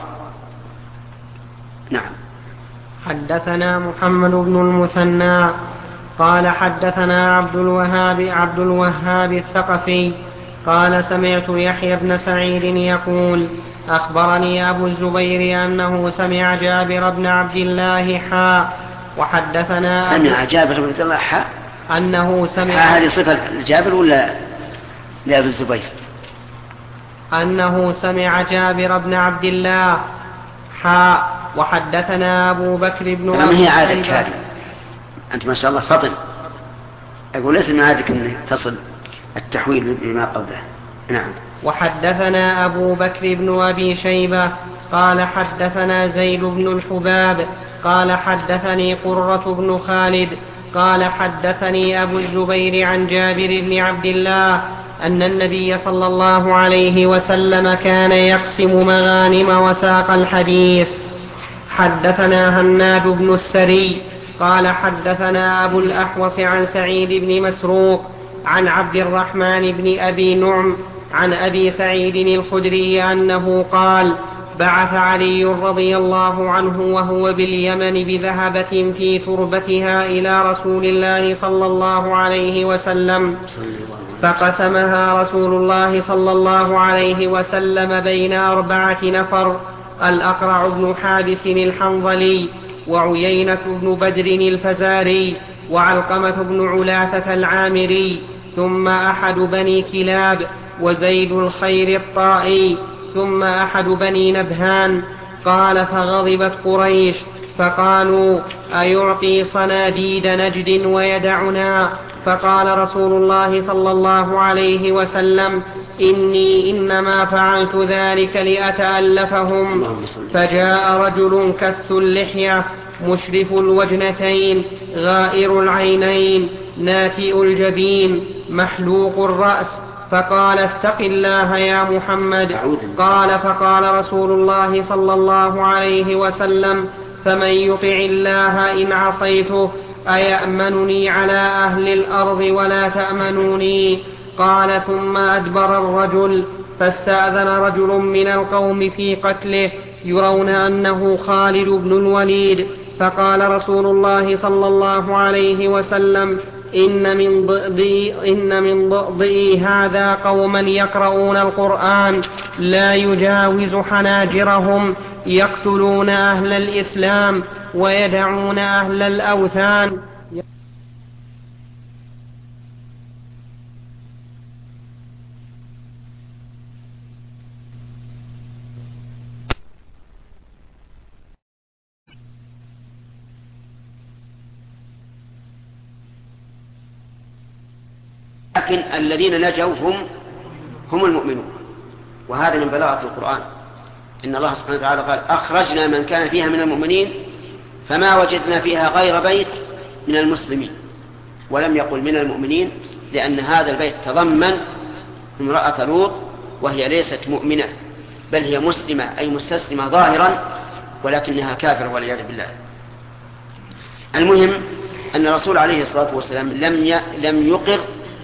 نعم. حدثنا محمد بن المثنى قال حدثنا عبد الوهاب الثقفي قال سمعت يحيى بن سعيد يقول أخبرني أبو الزبير أنه سمع جابر بن عبد الله وحدثنا سمع جابر بن عبد الله أنه سمع. هذه صفة جابر ولا لأبو الزبير؟ أنه سمع جابر بن عبد الله وحدثنا أبو بكر بن ما هي عادتك هذه؟ أنت ما شاء الله فطن. أقول ليس من عادتك أن تصل التحويل بما قبله. نعم. وحدثنا أبو بكر بن أبي شيبة قال حدثنا زيد بن الحباب قال حدثني قرة بن خالد قال حدثني أبو الزبير عن جابر بن عبد الله أن النبي صلى الله عليه وسلم كان يقسم مغانم وساق الحديث. حدثنا هناد بن السري قال حدثنا أبو الأحوص عن سعيد بن مسروق عن عبد الرحمن بن أبي نعم عن أبي سعيد الخدري أنه قال بعث علي رضي الله عنه وهو باليمن بذهبة في تربتها إلى رسول الله صلى الله عليه وسلم، فقسمها رسول الله صلى الله عليه وسلم بين 4 نفر: الأقرع بن حابس الحنظلي، وعيينة بن بدر الفزاري، وعلقمة بن علاثة العامري، ثم أحد بني كلاب، وزيد الخير الطائي، ثم أحد بني نبهان، قال فغضبت قريش فقالوا أيعطي صناديد نجد ويدعنا؟ فقال رسول الله صلى الله عليه وسلم إني إنما فعلت ذلك لأتألفهم. فجاء رجل كث اللحية مشرف الوجنتين غائر العينين ناتئ الجبين محلوق الرأس فقال اتق الله يا محمد. قال فقال رسول الله صلى الله عليه وسلم فمن يطع الله إن عصيته أيأمنني على أهل الأرض ولا تأمنوني؟ قال ثم أدبر الرجل فاستأذن رجل من القوم في قتله يرون أنه خالد بن الوليد. فقال رسول الله صلى الله عليه وسلم إن من ضئضئي هذا قوما يقرؤون القرآن لا يجاوز حناجرهم يقتلون أهل الإسلام ويدعون أهل الأوثان. لكن الذين نجوا هم المؤمنون، وهذا من بلاغة القرآن. إن الله سبحانه وتعالى قال أخرجنا من كان فيها من المؤمنين فما وجدنا فيها غير بيت من المسلمين، ولم يقل من المؤمنين، لأن هذا البيت تضمن امرأة لوط وهي ليست مؤمنة بل هي مسلمة أي مستسلمة ظاهرا ولكنها كافرة والعياذ بالله. المهم أن الرسول عليه الصلاة والسلام لم يقر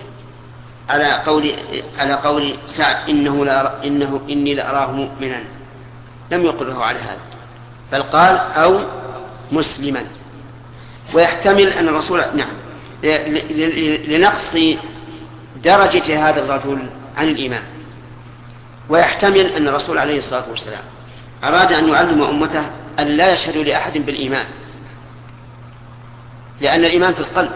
على قول سعد إني لأراه مؤمنا، لم يقره على هذا، بل قال أو مسلما. ويحتمل أن الرسول لنقص درجة هذا الرجل عن الإيمان، ويحتمل أن الرسول عليه الصلاة والسلام أراد أن يعلم أمته أن لا يشهدوا لأحد بالإيمان، لأن الإيمان في القلب،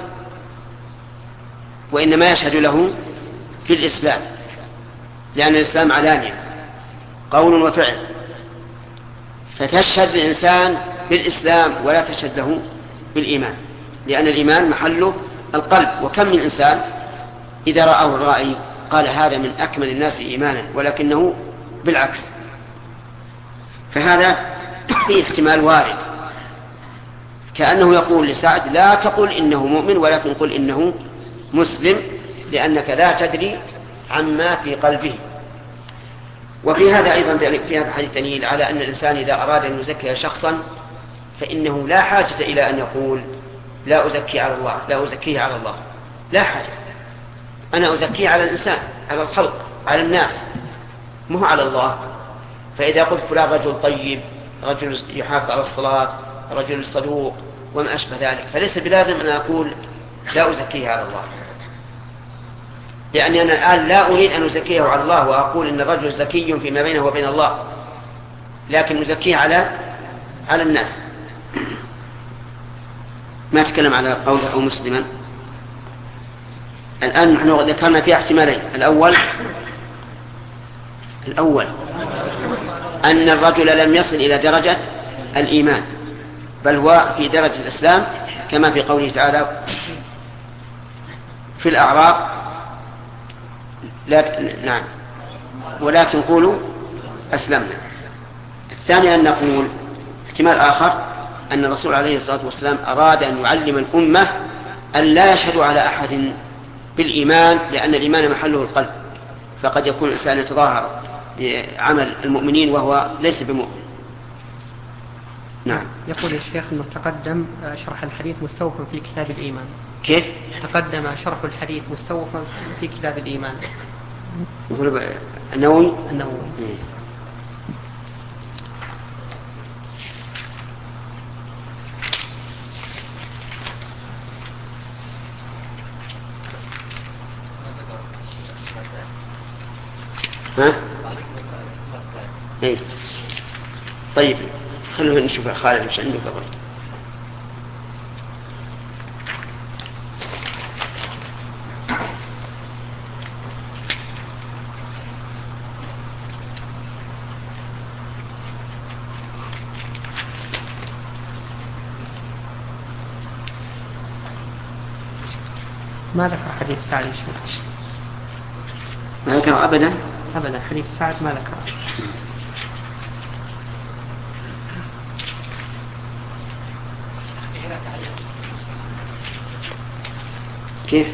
وإنما يشهد له في الإسلام، لأن الإسلام علانية قول وفعل، فتشهد الإنسان بالإسلام ولا تشهد له بالإيمان، لأن الإيمان محله القلب. وكم من إنسان إذا رأه الرائي قال هذا من أكمل الناس إيمانا ولكنه بالعكس. فهذا فيه احتمال وارد، كأنه يقول لسعد لا تقل إنه مؤمن ولكن قل إنه مسلم، لأنك لا تدري عما في قلبه. وفي هذا أيضا في هذا الحديث دليل على أن الإنسان إذا أراد أن يزكي شخصا فإنه لا حاجة إلى أن يقول لا أزكي على الله، لا أزكيه على الله، لا حاجة. أنا أزكيه على الإنسان، على الخلق، على الناس، مو على الله. فإذا قلت فلان رجل طيب، رجل يحافظ على الصلاة، رجل صدوق وما أشبه ذلك، فليس بلازم أن أقول لا أزكيه على الله، لأني أنا الآن لا أريد أن أزكيه على الله وأقول إن الرجل زكي فيما بينه وبين الله، لكن أزكيه على الناس. ما أتكلم على قوله مسلما. الآن نحن ذكرنا فيها احتمالين. الأول أن الرجل لم يصل إلى درجة الإيمان، بل هو في درجة الإسلام، كما في قوله تعالى في الأعراب نعم ولكن قولوا أسلمنا. الثاني أن نقول احتمال آخر أن الرسول عليه الصلاة والسلام أراد أن يعلم الأمة أن لا يشهدوا على أحد بالإيمان، لأن الإيمان محله القلب، فقد يكون الإنسان يتظاهر بعمل المؤمنين وهو ليس بمؤمن. نعم. يقول الشيخ أنه تقدم شرح الحديث مستوفى في كتاب الإيمان. كيف؟ تقدم شرح الحديث مستوفى في كتاب الإيمان. النووي. ها؟ ايه طيب خلونا نشوف خالد مش عنده قبل. ما ذكر حديث سعد يا شيخ. ما ذكر أبدا حديث سعد ما ذكر. كيف؟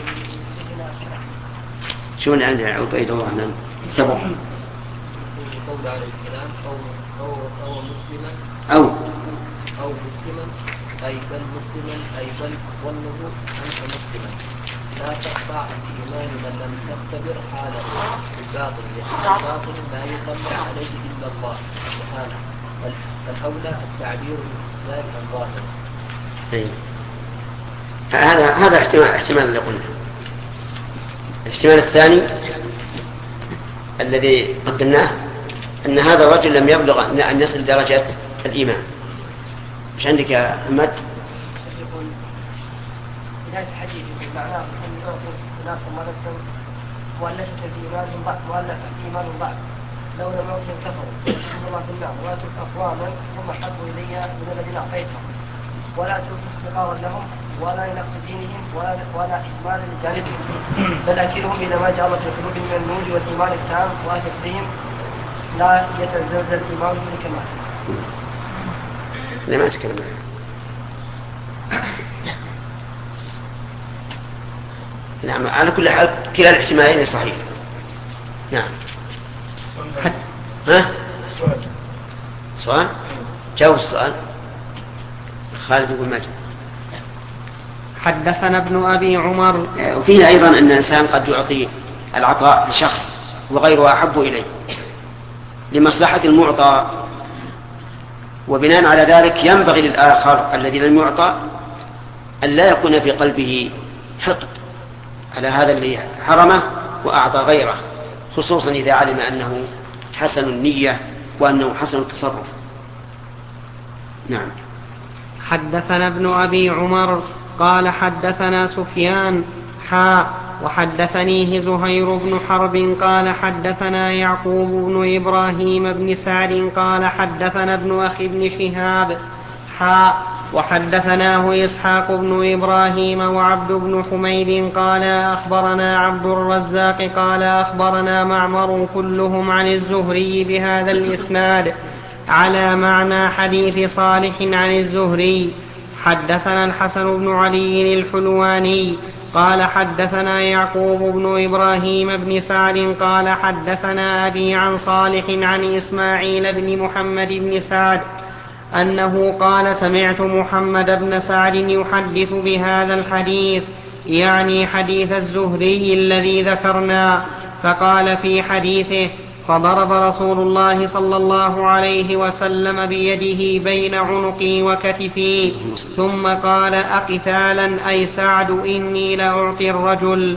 شو اللي عندنا عبيد الله عنه سبق قول عليه السلام أو مسلما أو مسلما أي بل مسلما أي بل ظنه أنت مسلما لا تخفى عن إيمان من لم تختبر حاله بالباطل الباطل لا يطلع عليه إلا الله سبحانه فالأولى التعبير بالإسلام الظاهر. هذا احتمال اللي قلنا. الاحتمال الثاني الذي قدمناه أن هذا الرجل لم يبلغ أن يصل درجة الإيمان. مش عندك يا أحمد؟ بداية الحديث معناه أن يعطي ناس مؤلفة في إيمان ضعف لو لم يعطهم كفروا الله في النار ولا ترك أقواما هم أحبوا إلي من الذين أعطيتهم ولا ترك احتقارا لهم ولا لنقص دينهم ولا إجمالا لجانبهم بل أكلهم إلى ما جعل في قلوبهم من النور والإيمان التام وأتسليم لا يتزلزل الإيمان بالكمال. لما أتكلم نعم على كل حال كلا الاحتمالين صحيح. نعم. ها؟ سؤال؟ جاوب السؤال. خالد يقول ماجد. حدثنا ابن أبي عمر. وفيه أيضا أن الإنسان قد يعطي العطاء لشخص وغيره أحب إليه لمصلحة المعطى، وبناء على ذلك ينبغي للآخر الذي لم يعطى أن لا يكون في قلبه حقد على هذا الذي حرمه وأعطى غيره، خصوصا إذا علم أنه حسن النية وأنه حسن التصرف. نعم. حدثنا ابن أبي عمر قال حدثنا سفيان وحدثنيه زهير بن حرب قال حدثنا يعقوب بن إبراهيم بن سعد قال حدثنا ابن أخي بن شهاب وحدثناه إسحاق بن إبراهيم وعبد بن حميد قال أخبرنا عبد الرزاق قال أخبرنا معمر كلهم عن الزهري بهذا الإسناد على معنى حديث صالح عن الزهري. حدثنا الحسن بن علي الحلواني قال حدثنا يعقوب بن إبراهيم بن سعد قال حدثنا أبي عن صالح عن إسماعيل بن محمد بن سعد أنه قال سمعت محمد بن سعد يحدث بهذا الحديث يعني حديث الزهري الذي ذكرنا، فقال في حديثه فضرب رسول الله صلى الله عليه وسلم بيده بين عنقي وكتفي ثم قال أقتالا أي سعد إني لأعطي الرجل.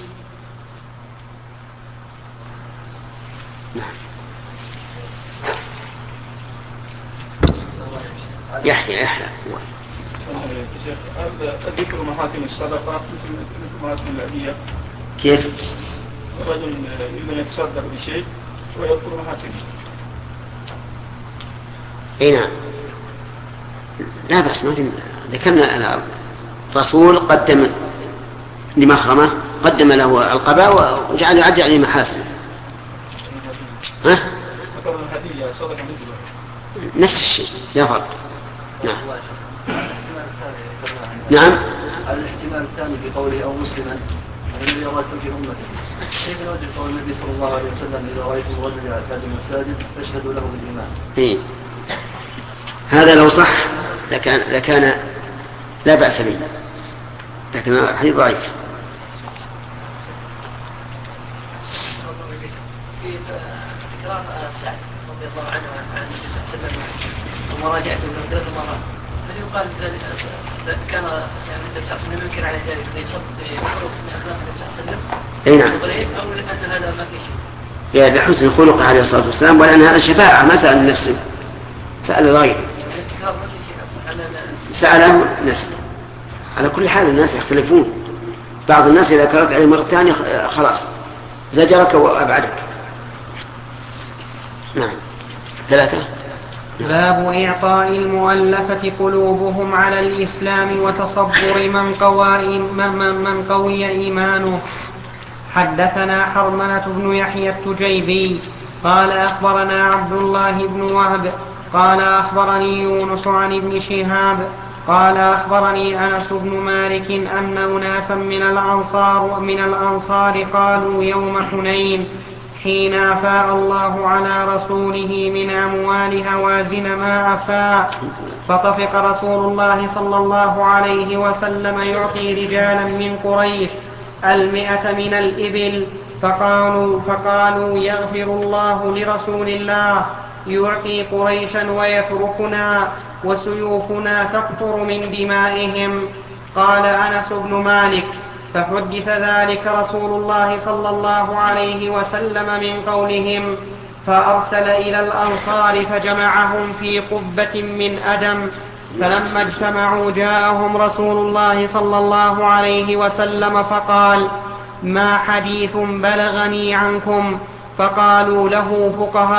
يحيى شيخ ذكر محاكم الصدقة مثل محاكم الأدية. كيف؟ الرجل يريد أن يتصدق بشيء ويذكر محاكمه. اي نعم لا بأس. ذكرنا الرسول قدم لمخرمة قدم له القباء وجعل يعدي عليه محاسن. ها؟ الهدية صدقة مثله نفس الشيء لا فرق. نعم. نعم. الاحتمال الثاني في قوله أو مسلما الذي رأيتم في أمته كيف نوجد قول النبي صلى الله عليه وسلم إذا رأيتم رجلا يعتاد المساجد فاشهدوا له بالإيمان. إيه. هذا لو صح لكان لا بأس به، لكن الحديث ضعيف. في قراءة سعد رضي الله عنه عن النبي صلى الله عليه وسلم ومراجعته من 3 مرات، هل يقال كان يعني النبي صلى الله عليه وسلم ينكر على ذلك ليصد خلق من أخلاق النبي صلى الله عليه وسلم؟ أي نعم. أو لأن هذا ما في شيء؟ يا لحسن خلقه عليه الصلاة والسلام، ولأن هذا شفاعة ما سأل نفسه، سأل غيره. سأله نفسه. على كل حال الناس يختلفون، بعض الناس إذا كررت عليه مرة ثانية خلاص زجرك وأبعدك. نعم. 3. باب إعطاء المؤلفة قلوبهم على الإسلام وتصبر من قوي إيمانه. حدثنا حرملة بن يحيى التجيبي قال أخبرنا عبد الله بن وهب قال أخبرني يونس عن ابن شهاب قال أخبرني أنس بن مالك أن أناسا من الأنصار قالوا يوم حنين حين أفاء الله على رسوله من أموال هوازن ما أفاء فطفق رسول الله صلى الله عليه وسلم يعطي رجالا من قريش 100 من الإبل فقالوا يغفر الله لرسول الله يعطي قريشا ويتركنا وسيوفنا تقطر من دمائهم. قال أنس بن مالك فحدث ذلك رسول الله صلى الله عليه وسلم من قولهم فأرسل إلى الأنصار فجمعهم في قبة من أدم فلما اجتمعوا جاءهم رسول الله صلى الله عليه وسلم فقال ما حديث بلغني عنكم فقالوا له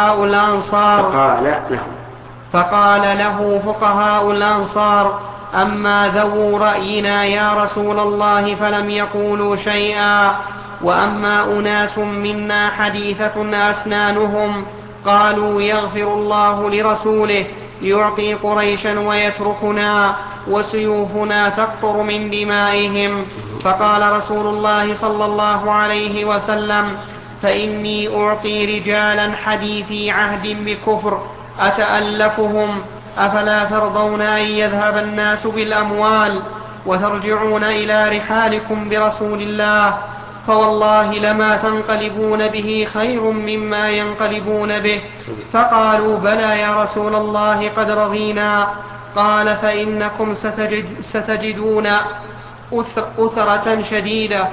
فقال له فقهاء الأنصار أما ذو رأينا يا رسول الله فلم يقولوا شيئا وأما أناس منا حديثة أسنانهم قالوا يغفر الله لرسوله يعطي قريشا ويتركنا وسيوفنا تقطر من دمائهم. فقال رسول الله صلى الله عليه وسلم فإني أعطي رجالا حديثي عهد بكفر أتألفهم أفلا ترضون أن يذهب الناس بالأموال وترجعون إلى رحالكم برسول الله فوالله لما تنقلبون به خير مما ينقلبون به. فقالوا بلى يا رسول الله قد رضينا. قال فإنكم ستجدون أثرة شديدة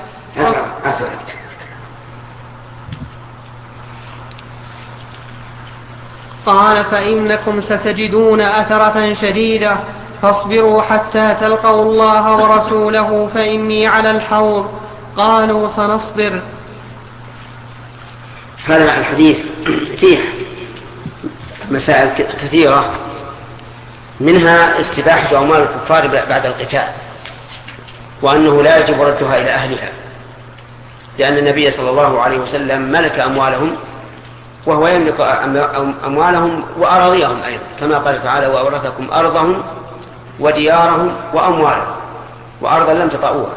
قال فإنكم ستجدون أثرة شديدة فاصبروا حتى تلقوا الله ورسوله فإني على الحوض. قالوا سنصبر. هذا الحديث فيه مسائل كثيرة منها استباحة أموال الكفار بعد القتال وأنه لا يجب ردها إلى أهلها لأن النبي صلى الله عليه وسلم ملك أموالهم وهو يملك أموالهم وأراضيهم أيضا كما قال تعالى وأورثكم أرضهم وديارهم وأموالهم وأرضا لم تطئوها.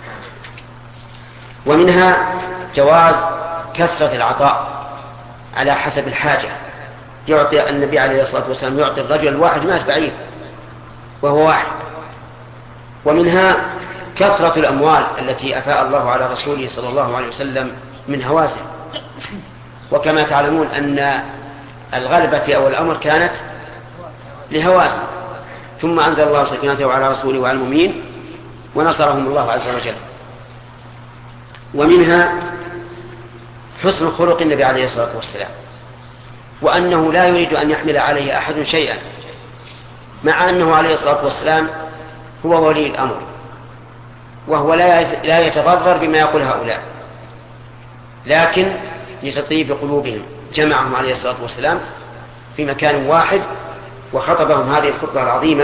ومنها جواز كثرة العطاء على حسب الحاجة. يعطي النبي عليه الصلاة والسلام يعطي الرجل الواحد 100 بعير وهو واحد. ومنها كثرة الأموال التي أفاء الله على رسوله صلى الله عليه وسلم من هوازن. وكما تعلمون أن الغلبة في أول الأمر كانت لهوازن ثم أنزل الله سكينته على رسوله وعلى المؤمنين ونصرهم الله عز وجل. ومنها حسن خلق النبي عليه الصلاة والسلام وأنه لا يريد أن يحمل عليه أحد شيئا مع أنه عليه الصلاة والسلام هو ولي الأمر وهو لا يتضرر بما يقول هؤلاء لكن لتطيب قلوبهم جمعهم عليه الصلاة والسلام في مكان واحد وخطبهم هذه الخطبة العظيمة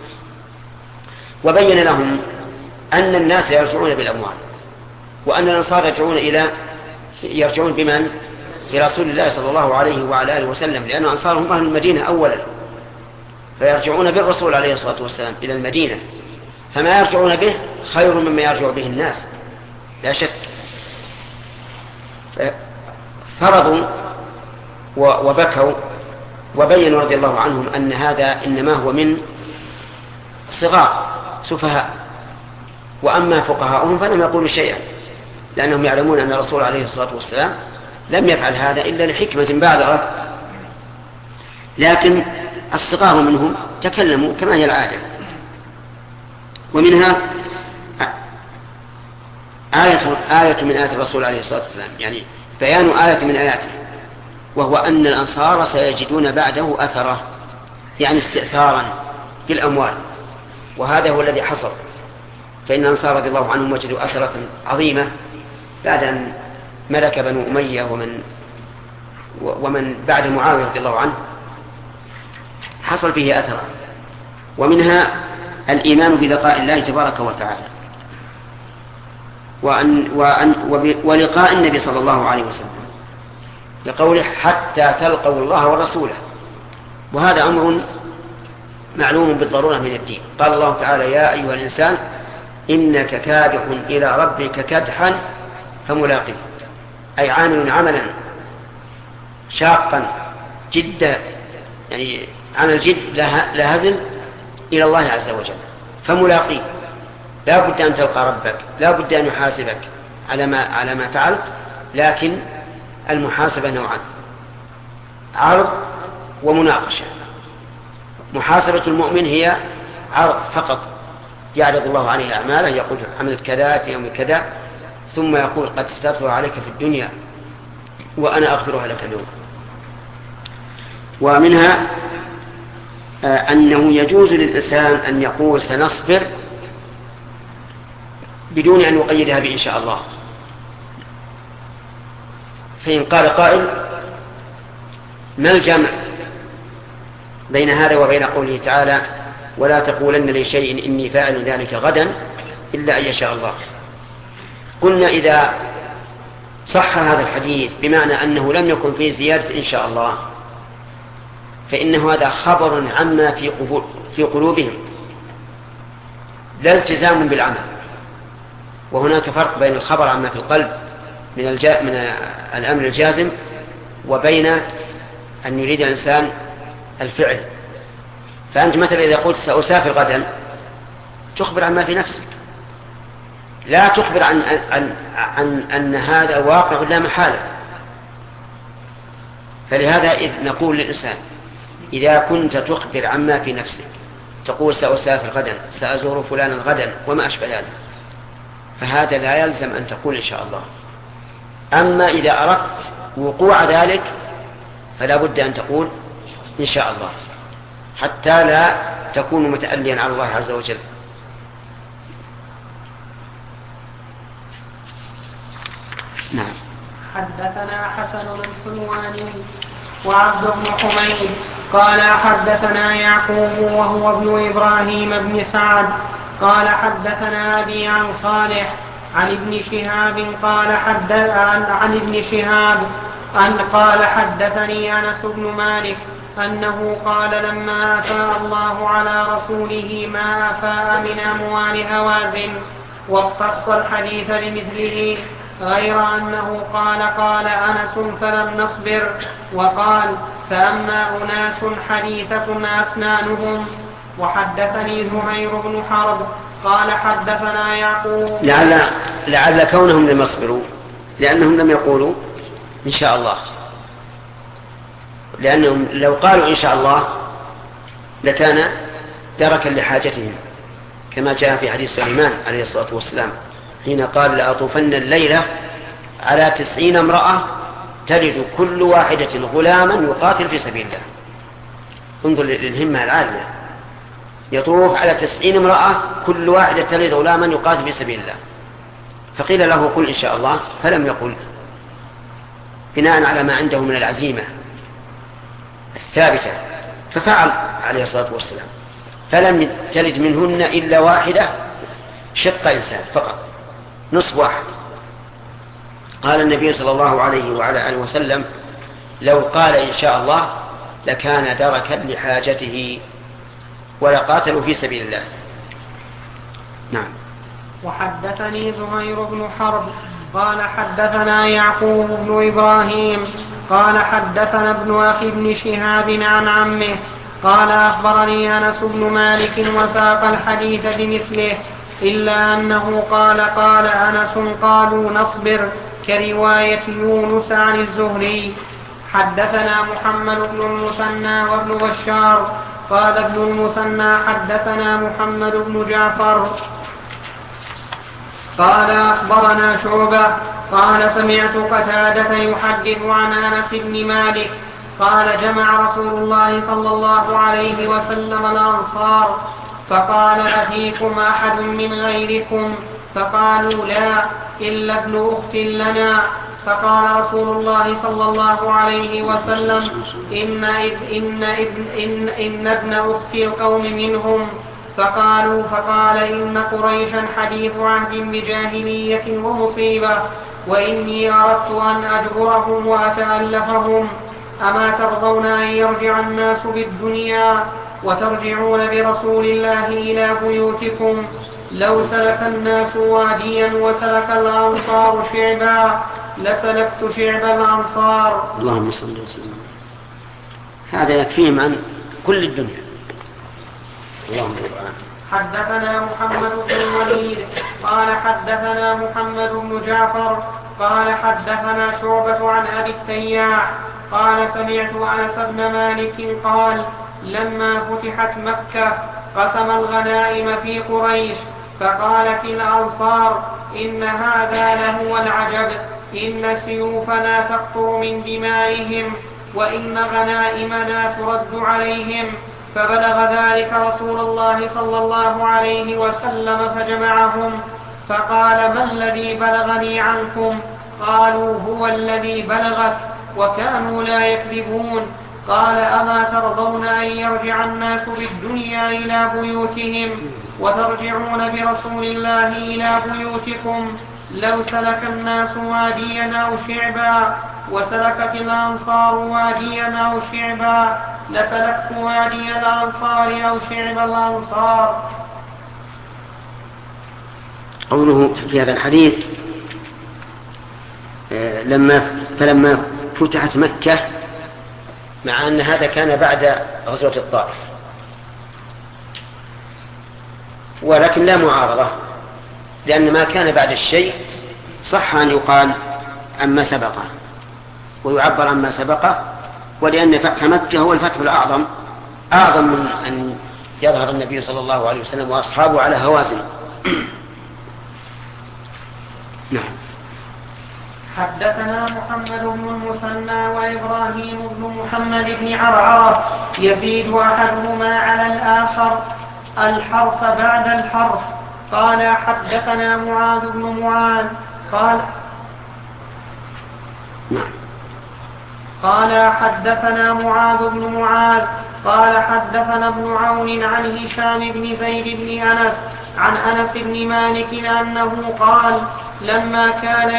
وبين لهم أن الناس يرجعون بالأموال وأن الأنصار يرجعون بمن؟ برسول الله صلى الله عليه وعلى آله وسلم لأن الأنصار هم أهل المدينة أولا فيرجعون بالرسول عليه الصلاة والسلام إلى المدينة فما يرجعون به خير مما يرجع به الناس لا شك. فرضوا وبكوا وبينوا رضي الله عنهم أن هذا إنما هو من صغار سفهاء وأما فقهاؤهم فلم يقولوا شيئا لأنهم يعلمون أن الرسول عليه الصلاة والسلام لم يفعل هذا إلا لحكمة بالغة لكن الصغار منهم تكلموا كما هي العادة. ومنها آية من آيات الرسول عليه الصلاة والسلام يعني بيان آية من آياته وهو أن الأنصار سيجدون بعده أثره يعني استئثارا بالأموال وهذا هو الذي حصل فإن الأنصار رضي الله عنهم وجدوا أثرة عظيمة بعد أن ملك بنو أمية ومن بعد معاوية رضي الله عنه حصل فيه أثر. ومنها الإيمان بلقاء الله تبارك وتعالى ولقاء النبي صلى الله عليه وسلم لقوله حتى تلقوا الله ورسوله، وهذا أمر معلوم بالضرورة من الدين. قال الله تعالى يا أيها الإنسان إنك كادح إلى ربك كدحا فملاقيه، أي عامل عملا شاقا جدا، يعني عمل جد لا هزل إلى الله عز وجل، فملاقيه لا بد أن تلقى ربك، لا بد أن يحاسبك على ما فعلت. لكن المحاسبة نوعان: عرض ومناقشة. محاسبة المؤمن هي عرض فقط، يعرض الله عليه أعماله، يقول عملت كذا في يوم كذا، ثم يقول قد سترها عليك في الدنيا وأنا أغفرها لك اليوم. ومنها أنه يجوز للإنسان أن يقول سنصبر بدون أن يقيدها بإن شاء الله. فإن قال قائل ما الجمع بين هذا وبين قوله تعالى ولا تقولن لشيء إني فاعل ذلك غدا إلا أن يشاء الله؟ قلنا إذا صح هذا الحديث بمعنى أنه لم يكن فيه زيادة إن شاء الله، فإنه هذا خبر عما في قلوبهم، لا التزام بالعمل. وهناك فرق بين الخبر عما في القلب من الأمر الجازم وبين أن يريد الإنسان الفعل. فأنت مثلا إذا قلت سأسافر غدا تخبر عما في نفسك، لا تخبر عن أن هذا واقع لا محالة. فلهذا إذ نقول للإنسان إذا كنت تخبر عما في نفسك، تقول سأسافر غدا، سأزور فلانا غدا وما أشبه ذلك، فهذا لا يلزم أن تقول إن شاء الله. أما إذا أردت وقوع ذلك فلا بد أن تقول إن شاء الله، حتى لا تكون متأليا على الله عز وجل. نعم. حدثنا حسن الحلواني وعبد بن حميد قال حدثنا يعقوب وهو ابن إبراهيم بن سعد قال حدثنا أبي عن صالح عن ابن شهاب قال حدثني أنس بن مالك أنه قال لما أفاء الله على رسوله ما أفاء من أموال هوازن، واقتص الحديث بمثله، غير أنه قال أنس فلم نصبر، وقال فأما أناس حديثة أسنانهم. وحدثني زهير بن حرب قال حدثنا يعقوب. لعل كونهم لم يصبروا لأنهم لم يقولوا إن شاء الله، لأنهم لو قالوا إن شاء الله لكان دركا لحاجتهم، كما جاء في حديث سليمان عليه الصلاة والسلام حين قال لأطوفن الليلة على 90 امرأة تلد كل واحدة غلاما يقاتل في سبيل الله. انظر للهمة العالية، يطوف على 90 امرأة كل واحدة تلد غلاما يقاتل في سبيل الله. فقيل له قل إن شاء الله، فلم يقل، بناء على ما عنده من العزيمة الثابتة، ففعل عليه الصلاة والسلام، فلم تلد منهن إلا واحدة شق إنسان فقط، نصف واحد. قال النبي صلى الله عليه وعلى آله وسلم لو قال إن شاء الله لكان دركا لحاجته ولقاتلوا في سبيل الله. نعم. وحدثني زهير بن حرب قال حدثنا يعقوب بن إبراهيم قال حدثنا ابن أخي ابن شهاب عن عمه قال أخبرني أنس بن مالك وساق الحديث بمثله، إلا أنه قال أنس قالوا نصبر، كرواية يونس عن الزهري. حدثنا محمد بن المثنى وابن بشار قال ابن المثنى حدثنا محمد بن جعفر قال أخبرنا شعبة قال سمعت قتادة يحدث عن أنس بن مالك قال جمع رسول الله صلى الله عليه وسلم الأنصار فقال أفيكم أحد من غيركم؟ فقالوا لا إلا ابن أخت لنا. فقال رسول الله صلى الله عليه وسلم إن ابن أخت القوم منهم. فقال إن قريشا حديث عهد بجاهلية ومصيبة، وإني أردت أن أجبرهم وأتألفهم. أما ترضون أن يرجع الناس بالدنيا وترجعون برسول الله إلى بيوتكم؟ لو سلك الناس واديا وسلك الأنصار شعبا لسلكت شعب الأنصار. اللهم صل وسلم. هذا يكفيهم عن كل الدنيا. اللهم بارك. حدثنا محمد بن الوليد قال حدثنا محمد بن جعفر قال حدثنا شعبة عن أبي التياح قال سمعت أنس بن مالك قال لما فتحت مكة قسم الغنائم في قريش، فقالت الأنصار إن هذا لهو العجب، إن سيوفنا تقطر من دمائهم وإن غنائمنا ترد عليهم. فبلغ ذلك رسول الله صلى الله عليه وسلم فجمعهم فقال ما الذي بلغني عنكم؟ قالوا هو الذي بلغك، وكانوا لا يكذبون. قال أما ترضون أن يرجع الناس بالدنيا إلى بيوتهم وترجعون برسول الله إلى بيوتكم؟ لو سلك الناس واديا أو شعبا وسلكت الأنصار واديا أو شعبا لسلكت وادي الأنصار أو شعب الأنصار. قوله في هذا الحديث فلما فتحت مكة، مع أن هذا كان بعد غزوة الطائف، ولكن لا معارضة، لأن ما كان بعد الشيء صح أن يقال عما سبقه ويعبر عما سبقه، ولأن فتح مكة هو الفتح الأعظم، أعظم من أن يظهر النبي صلى الله عليه وسلم وأصحابه على هوازن. نعم. حدثنا محمد بن المثنى وإبراهيم بن محمد بن عرعرة يزيد أحدهما على الآخر الحرف بعد الحرف. قال حدثنا معاذ بن معاذ قال حدثنا معاذ بن معاذ قال حدثنا ابن عون عن هشام بن زيد بن أنس عن أنس بن مالك أنه قال لما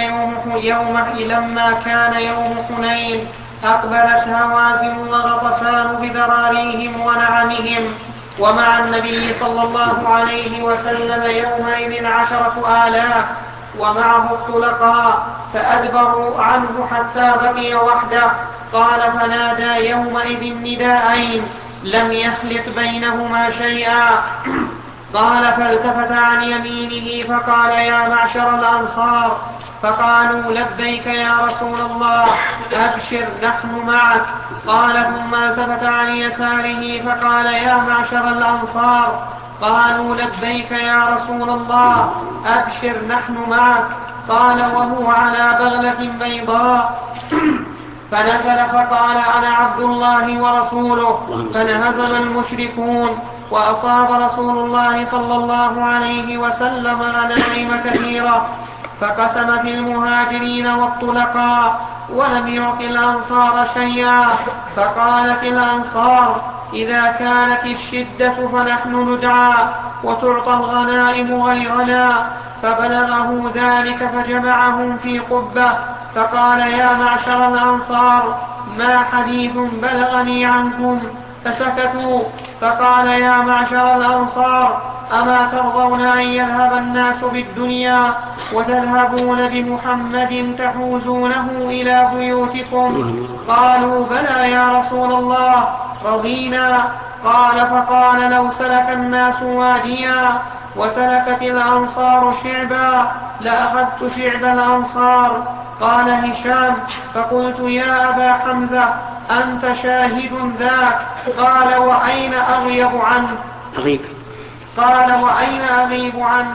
كان يوم حنين أقبلت هوازن وغطفان بذراريهم ونعمهم، ومع النبي صلى الله عليه وسلم يومئذ 10,000 ومعه الطلقاء، فأدبروا عنه حتى بقي وحده. قال فنادى يومئذ نداءين لم يخلط بينهما شيئا. قال فالتفت عن يمينه فقال يا معشر الأنصار، فقالوا لبيك يا رسول الله أبشر نحن معك. قال ثم التفت عن يساره فقال يا معشر الأنصار، قالوا لبيك يا رسول الله أبشر نحن معك. قال وهو على بغلة بيضاء فنزل فقال أنا عبد الله ورسوله، فانهزم المشركون، وأصاب رسول الله صلى الله عليه وسلم غنائم كثيرة، فقسم في المهاجرين والطلقاء ولم يعط الأنصار شيئا. فقالت الأنصار إذا كانت الشدة فنحن ندعى وتعطى الغنائم غيرنا. فبلغه ذلك فجمعهم في قبة فقال يا معشر الأنصار ما حديث بلغني عنكم؟ فسكتوا. فقال يا معشر الأنصار أما ترضون أن يذهب الناس بالدنيا وتذهبون بمحمد تحوزونه إلى بيوتكم؟ قالوا بلى يا رسول الله رضينا. قال فقال لو سلك الناس واديا وسلكت الأنصار شعبا لأخذت شعب الأنصار. قال هشام فقلت يا أبا حمزة أنت شاهد ذاك؟ قال وأين أغيب عنه؟ قال وأين أغيب عنه؟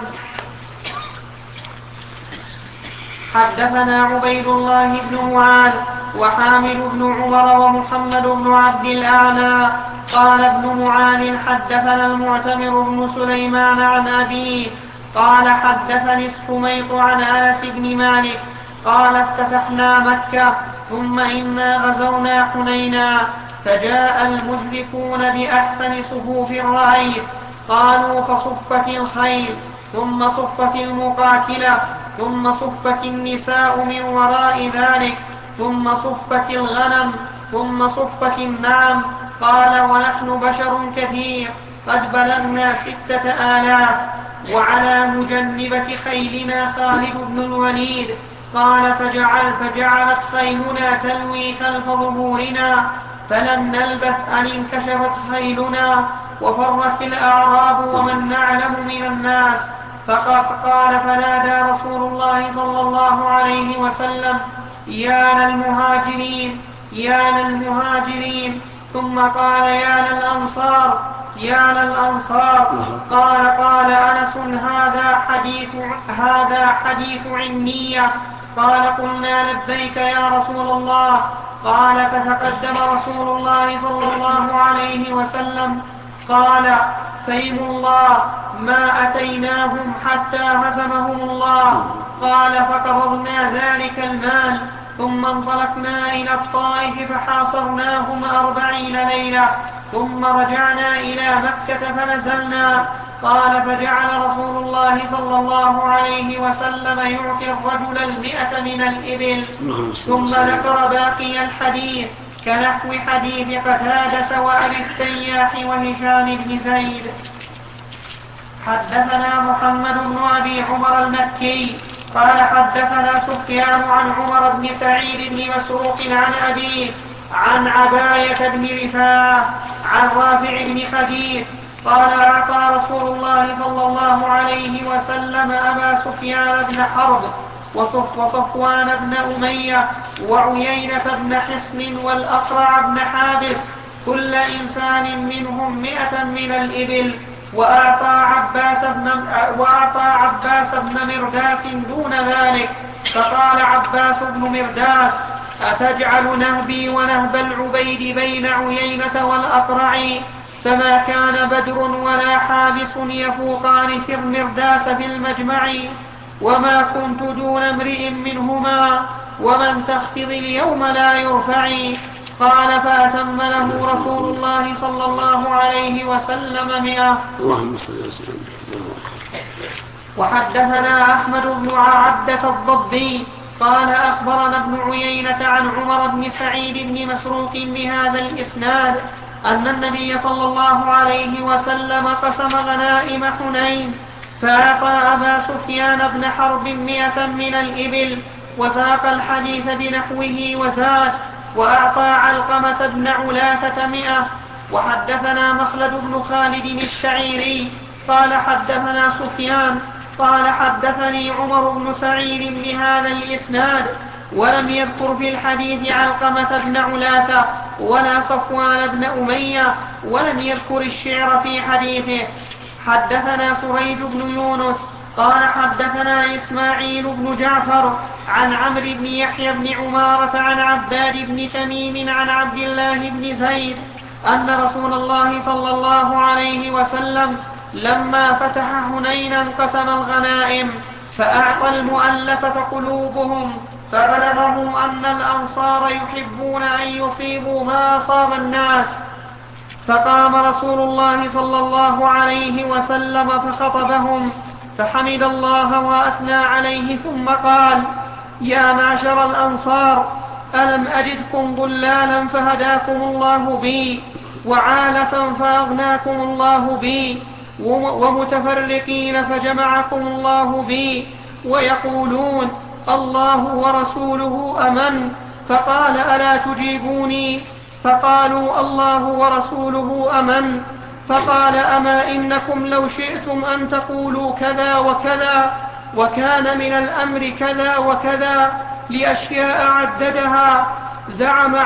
حدثنا عبيد الله بن معاذ وحامد بن عمر ومحمد بن عبد الأعلى قال ابن معاذ حدثنا المعتمر بن سليمان عن أبيه قال حدثني السميط عن أنس بن مالك قال افتتحنا مكة ثم إنا غزونا حنينا فجاء المشركون بأحسن صفوف رأيت قالوا فصفت الخيل ثم صفت المقاتلة ثم صفت النساء من وراء ذلك ثم صفت الغنم ثم صفت النعم قال ونحن بشر كثير قد بلغنا 6000 وعلى مجنبة خيلنا خالد بن الوليد قال فجعلت خيلنا تلوي خلف ظهورنا فلم نلبث أن انكشفت خيلنا وفرت الأعراب ومن نعلم من الناس فقال فنادى رسول الله صلى الله عليه وسلم يا للمهاجرين ثم قال يا للأنصار قال أنس هذا حديث عنية قال قلنا لبيك يا رسول الله قال فتقدم رسول الله صلى الله عليه وسلم قال فيم الله ما أتيناهم حتى هزمهم الله قال فقبضنا ذلك المال ثم انطلقنا إلى الطائف فحاصرناهم 40 ليلة ثم رجعنا إلى مكة فنزلنا قال فجعل رسول الله صلى الله عليه وسلم يعطي الرجل 100 من الإبل ثم ذكر باقي الحديث كنحو حديث قتادة وأبي التياح وهشام بن زيد. حدثنا محمد بن أبي عمر المكي قال حدثنا سفيان عن عمر بن سعيد بن مسروق عن أبيه عن عباية بن رفاعة عن رافع بن خديج قال أعطى رسول الله صلى الله عليه وسلم أبا سفيان بن حرب وصفوان بن أمية وعيينة بن حصن والأقرع بن حابس كل إنسان منهم 100 من الإبل وأعطى عباس بن مرداس دون ذلك فقال عباس بن مرداس أتجعل نهبي ونهب العبيد بين عيينة والأقرع فما كان بدر ولا حابس يفوقان في المرداس في المجمع وما كنت دون امرئ منهما ومن تخفض اليوم لا يرفعي قال فأتم له رسول الله صلى الله عليه وسلم 100. اللهم صل وسلم. وحدثنا أحمد بن عبدة الضبي قال أخبرنا ابن عيينة عن عمر بن سعيد بن مسروق بهذا الإسناد أن النبي صلى الله عليه وسلم قسم غنائم حنين فأعطى أبا سفيان بن حرب 100 من الإبل وساق الحديث بنحوه وزاد وأعطى علقمة بن علاثة 100. وحدثنا مخلد بن خالد الشعيري قال حدثنا سفيان قال حدثني عمر بن سعيد بهذا الإسناد ولم يذكر في الحديث علقمة بن علاثة ولا صفوان بن أمية ولم يذكر الشعر في حديثه. حدثنا سهيد بن يونس قال حدثنا إسماعيل بن جعفر عن عمرو بن يحيى بن عمارة عن عباد بن تميم عن عبد الله بن زيد أن رسول الله صلى الله عليه وسلم لما فتح حنينا قسم الغنائم فأعطى المؤلفة قلوبهم فبلغهم أن الأنصار يحبون أن يصيبوا ما أصاب الناس فقام رسول الله صلى الله عليه وسلم فخطبهم فحمد الله وأثنى عليه ثم قال يا معشر الأنصار ألم أجدكم ضلالا فهداكم الله بي وعالة فأغناكم الله بي ومتفرقين فجمعكم الله بي ويقولون الله ورسوله أمن فقال ألا تجيبوني فقالوا الله ورسوله أمن فقال أما إنكم لو شئتم أن تقولوا كذا وكذا وكان من الأمر كذا وكذا لأشياء عددها زعم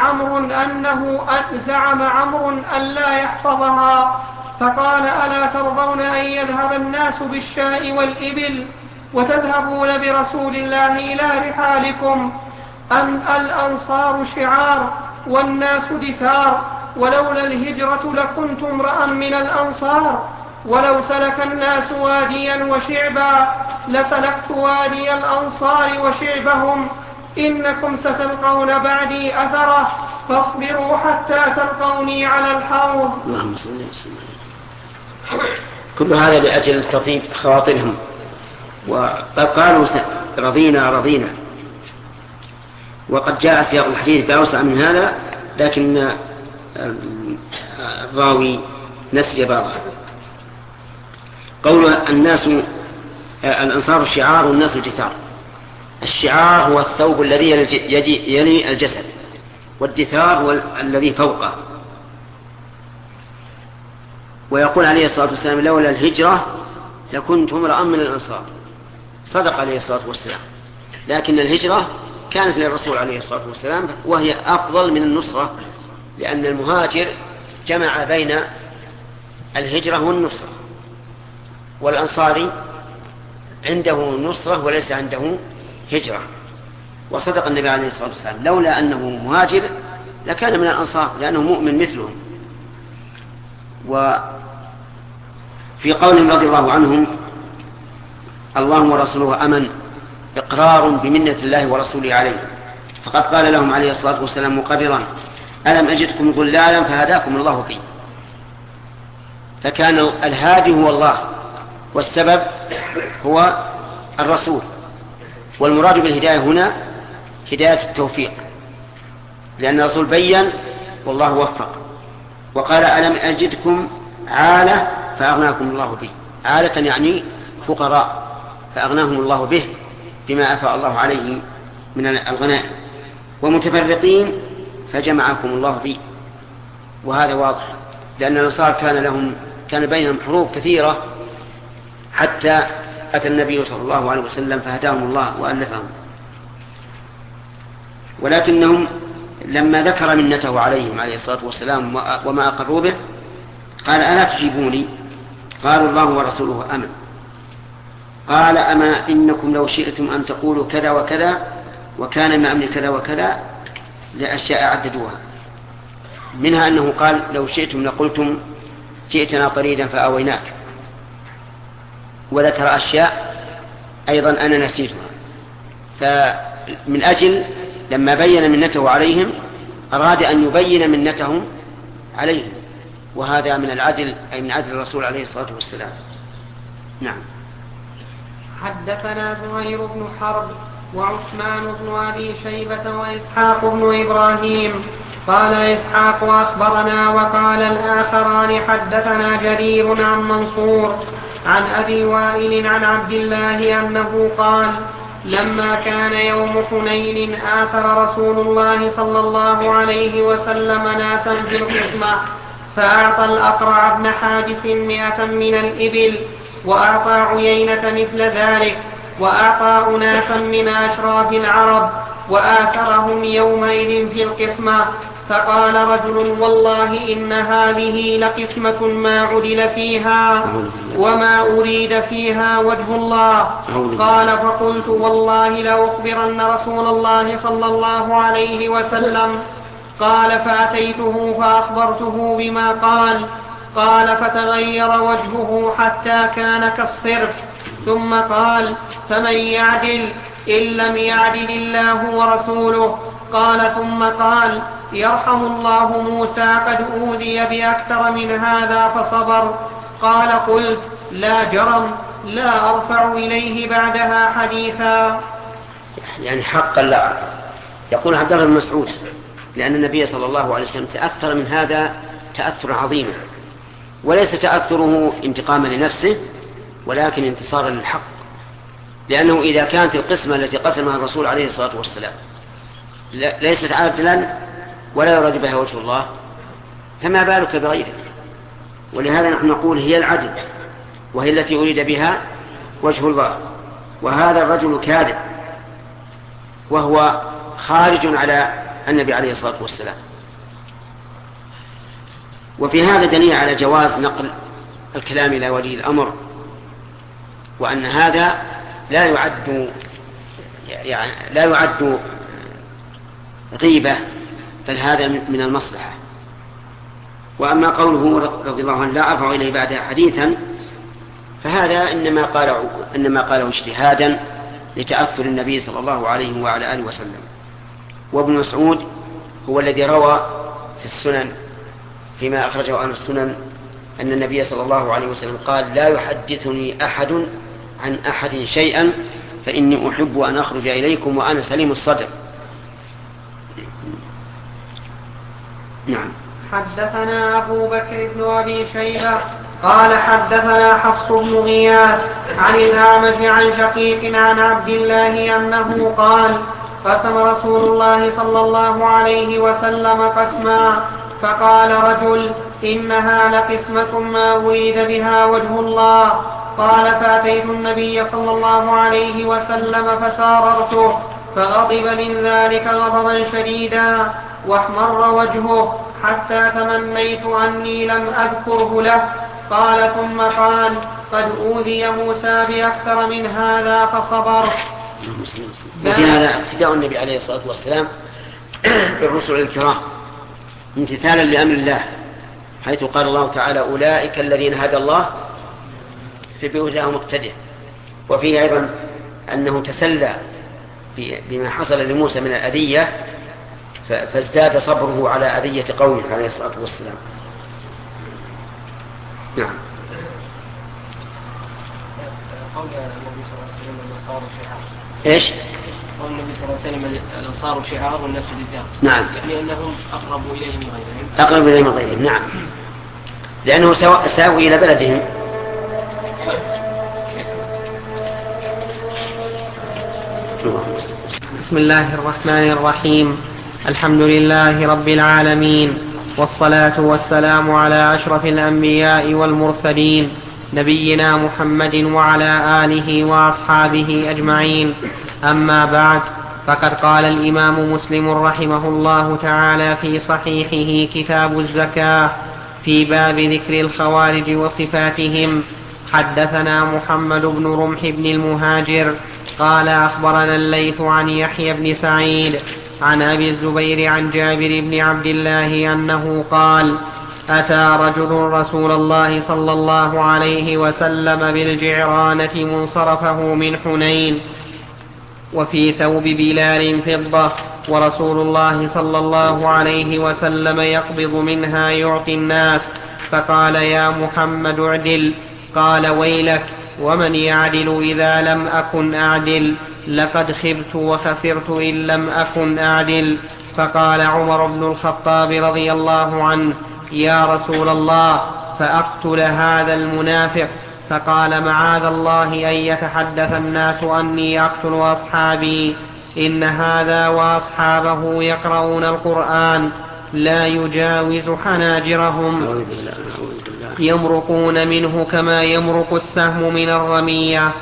عمرو أن لا يحفظها فقال ألا ترضون أن يذهب الناس بالشاء والإبل وتذهبون برسول الله إلى رحالكم أن الأنصار شعار والناس دثار ولولا الهجرة لكنت امرأ من الأنصار ولو سلك الناس واديا وشعبا لسلكت وادي الأنصار وشعبهم إنكم ستلقون بعدي أثره فاصبروا حتى تلقوني على الحوض. اللهم صل وسلم. كل هذا لأجل تطيب خواطرهم، وقالوا رضينا. وقد جاء سياق الحديث بأوسع من هذا، لكن الراوي نسي بعضها. قول الأنصار الشعار والناس الجثار. الشعار هو الثوب الذي يلي الجسد، والدثار هو الذي فوقه. ويقول عليه الصلاة والسلام لولا الهجرة لكنت امرأ من الأنصار. صدق عليه الصلاة والسلام، لكن الهجرة كانت للرسول عليه الصلاة والسلام، وهي أفضل من النصرة، لأن المهاجر جمع بين الهجرة والنصرة، والأنصاري عنده نصرة وليس عنده هجرة. وصدق النبي عليه الصلاة والسلام لولا أنه مهاجر لكان من الأنصار، لأنه مؤمن مثلهم. وفي قولهم رضي الله عنهم الله ورسوله أمن، إقرار بمنة الله ورسوله عليه، فقد قال لهم عليه الصلاة والسلام مقررا ألم أجدكم ضلالا فهداكم الله فيه. فكان الهادي هو الله، والسبب هو الرسول. والمراد بالهداية هنا هداية التوفيق، لأن الرسول بين والله وفق. وقال ألم أجدكم عالة فأغناكم الله به. عالة يعني فقراء، فأغناهم الله به بما أفاء الله عليه من الغنائم. ومتفرقين فجمعكم الله به. وهذا واضح، لأن الأنصار كان بينهم حروب كثيرة، حتى أتى النبي صلى الله عليه وسلم فهداهم الله وألفهم. ولكنهم لما ذكر منته عليهم عليه الصلاة والسلام وما أقروا به قال ألا تجيبوني؟ قالوا الله ورسوله أمن. قال أما إنكم لو شئتم أن تقولوا كذا وكذا وكان ما أمر كذا وكذا لأشياء عددوها، منها أنه قال لو شئتم لقلتم جئتنا طريدا فأويناك، وذكر أشياء أيضا أنا نسيتها. فمن أجل لما بين منته عليهم أراد أن يبين منتهم عليهم، وهذا من العدل، أي من عدل الرسول عليه الصلاة والسلام. نعم. حدثنا زهير بن حرب وعثمان بن أبي شيبة وإسحاق بن إبراهيم. قال إسحاق أخبرنا، وقال الآخران حدثنا جرير عن منصور عن أبي وائل عن عبد الله أنه قال لما كان يوم حنين آثر رسول الله صلى الله عليه وسلم ناسا في القسمة، فأعطى الأقرع بن حابس 100 من الإبل، وأعطى عيينة مثل ذلك، وأعطى أناسا من أشراف العرب، وآثرهم يومئذ في القسمة. فقال رجل والله إن هذه لقسمة ما عدل فيها وما أريد فيها وجه الله. قال فقلت والله لأخبرن رسول الله صلى الله عليه وسلم. قال فأتيته فأخبرته بما قال فتغير وجهه حتى كان كالصرف، ثم قال فمن يعدل إن لم يعدل الله ورسوله. قال ثم قال يرحم الله موسى قد أوذي بأكثر من هذا فصبر. قال قلت لا جرم لا أرفع إليه بعدها حديثا. يعني حقا لا أرفع. يقول عبد الله بن مسعود لأن النبي صلى الله عليه وسلم تأثر من هذا تأثر عظيما، وليس تأثره انتقاما لنفسه ولكن انتصارا للحق، لأنه إذا كانت القسمة التي قسمها الرسول عليه الصلاة والسلام ليست عادلا ولا يراد بها وجه الله، فما بالك بغيره. ولهذا نحن نقول هي العدل، وهي التي أريد بها وجه الله. وهذا الرجل كاذب وهو خارج على النبي عليه الصلاة والسلام. وفي هذا دليل على جواز نقل الكلام إلى ولي الأمر، وأن هذا لا يعد غيبة، بل هذا من المصلحة. وأما قوله رضي الله عنه لا أرفع إليه بعدها حديثا، فهذا إنما قاله اجتهادا لتأثر النبي صلى الله عليه وعلى آله وسلم. وابن مسعود هو الذي روى في السنن فيما أخرجه أهل السنن أن النبي صلى الله عليه وسلم قال: لا يحدثني أحد عن أحد شيئا فإني أحب أن أخرج إليكم وأنا سليم الصدر. نعم. حدثنا أبو بكر بن أبي شيبة قال حدثنا حفص بن غياث عن الأعمش عن شقيق عن عبد الله أنه قال: قسم رسول الله صلى الله عليه وسلم قسما، فقال رجل: إنها لقسمة ما أريد بها وجه الله. قال: فأتيت النبي صلى الله عليه وسلم فساررته، فغضب من ذلك غضبا شديدا واحمر وجهه حتى تمنيت أني لم أذكره له. قال: ثم قال: قد أوذي موسى بأكثر من هذا فصبر. وفي هذا اقتداء النبي عليه الصلاة والسلام بالرسل الكرام امتثالا لأمر الله، حيث قال الله تعالى: أولئك الذين هدى الله فبهداه مقتدع. وفيه أيضا أنه تسلى بما حصل لموسى من الأذية فازداد صبره على أذية قومه عليه الصلاة والسلام. نعم. قول النبي صلى الله عليه وسلم الأنصار شعار. إيش؟ قول النبي صلى الله عليه وسلم الأنصار شعار والناس رجال. نعم. يعني أنهم أقرب إليه من غيرهم. أقرب إليه من غيرهم، نعم. لأنه ساوي إلى بلدهم. بسم الله الرحمن الرحيم. الحمد لله رب العالمين، والصلاة والسلام على أشرف الأنبياء والمرسلين نبينا محمد وعلى آله وأصحابه أجمعين. أما بعد، فقد قال الإمام مسلم رحمه الله تعالى في صحيحه كتاب الزكاة في باب ذكر الخوارج وصفاتهم: حدثنا محمد بن رمح بن المهاجر قال أخبرنا الليث عن يحيى بن سعيد عن أبي الزبير عن جابر بن عبد الله أنه قال: أتى رجل رسول الله صلى الله عليه وسلم بالجعرانة منصرفه من حنين، وفي ثوب بلال فضة، ورسول الله صلى الله عليه وسلم يقبض منها يعطي الناس، فقال: يا محمد اعدل. قال: ويلك، ومن يعدل إذا لم أكن أعدل؟ لقد خبت وخسرت إن لم أكن أعدل. فقال عمر بن الخطاب رضي الله عنه: يا رسول الله، فأقتل هذا المنافق. فقال: معاذ الله أن يتحدث الناس أني أقتل أصحابي، إن هذا وأصحابه يقرؤون القرآن لا يجاوز حناجرهم يمرقون منه كما يمرق السهم من الرمية.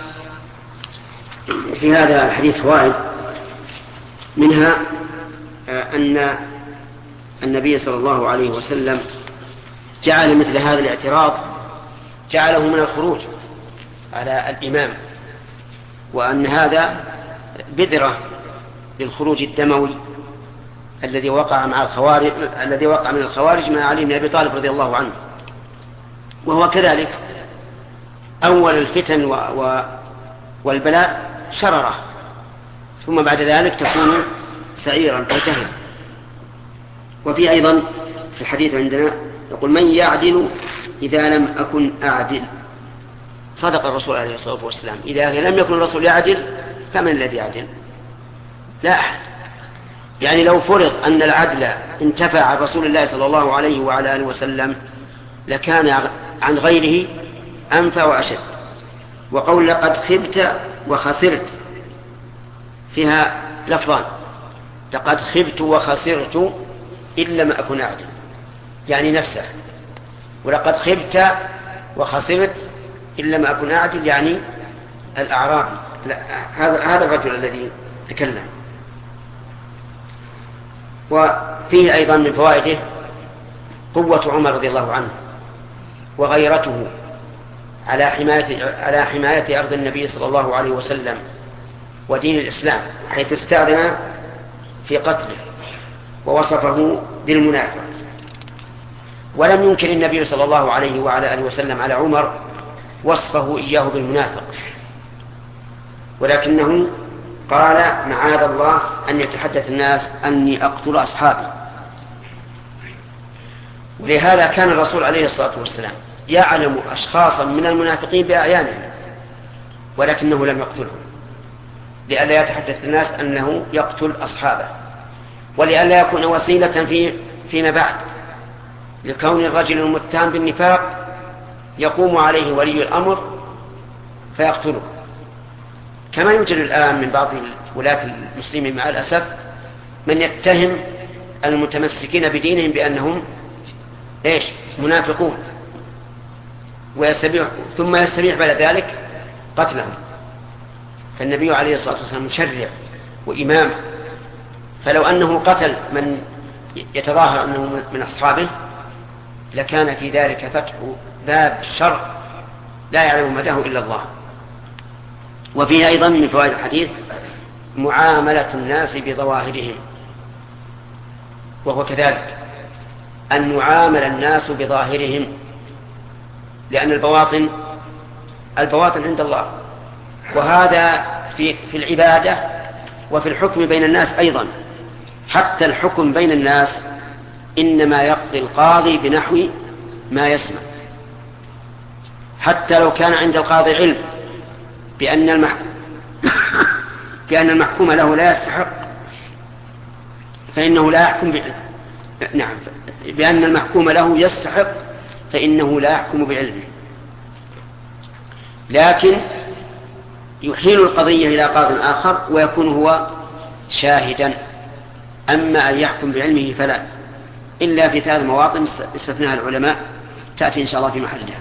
في هذا الحديث فوائد، منها أن النبي صلى الله عليه وسلم جعل مثل هذا الاعتراض جعله من الخروج على الإمام، وأن هذا بذرة للخروج الدموي الذي وقع من الخوارج مع علي بن أبي طالب رضي الله عنه. وهو كذلك أول الفتن والبلاء شرره، ثم بعد ذلك تكون سعيرا فتهل. وفي أيضا في الحديث عندنا يقول: من يعدل إذا لم أكن أعدل. صدق الرسول عليه الصلاة والسلام، إذا لم يكن الرسول يعدل فمن الذي يعدل؟ لا أحد. يعني لو فرض أن العدل انتفع عن رسول الله صلى الله عليه وعلى آله وسلم لكان عن غيره أنفع وأشد. وقول لقد خبت وخسرت فيها لفظان: لقد خبت وخسرت إن لم أكن أعدل، يعني نفسه، ولقد خبت وخسرت إن لم أكن أعدل يعني الأعرابي. هذا الرجل الذي تكلم. وفيه أيضا من فوائده قوة عمر رضي الله عنه وغيرته على حماية أرض النبي صلى الله عليه وسلم ودين الإسلام، حيث استأذن في قتله ووصفه بالمنافق. ولم ينكر النبي صلى الله عليه وعلى آله وسلم على عمر وصفه إياه بالمنافق، ولكنه قال معاذ الله أن يتحدث الناس أني أقتل أصحابي. ولهذا كان الرسول عليه الصلاة والسلام يعلم أشخاصا من المنافقين بأعيانهم ولكنه لم يقتلهم، لئلا يتحدث الناس أنه يقتل أصحابه، ولئلا يكون وسيلة فيما بعد لكون الرجل المتهم بالنفاق يقوم عليه ولي الأمر فيقتله، كما يوجد الآن من بعض ولاة المسلمين مع الأسف من يتهم المتمسكين بدينهم بأنهم منافقون، ثم يستبيح بعد ذلك قتلهم. فالنبي عليه الصلاة والسلام مشرع وإمام، فلو أنه قتل من يتظاهر أنه من أصحابه لكان في ذلك فتح باب شر لا يعلم مداه إلا الله. وفيه أيضا من فوائد الحديث معاملة الناس بظواهرهم، وهو كذلك أن يعامل الناس بظاهرهم، لأن البواطن عند الله، وهذا في العبادة وفي الحكم بين الناس أيضا. حتى الحكم بين الناس إنما يقضي القاضي بنحو ما يسمع، حتى لو كان عند القاضي علم بأن المحكوم له لا يستحق فإنه لا يحكم بأن المحكوم له يستحق فإنه لا يحكم بعلمه، لكن يحيل القضية إلى قاض آخر ويكون هو شاهدا. أما أن يحكم بعلمه فلا، إلا في 3 مواطن استثناها العلماء تأتي إن شاء الله في محلها.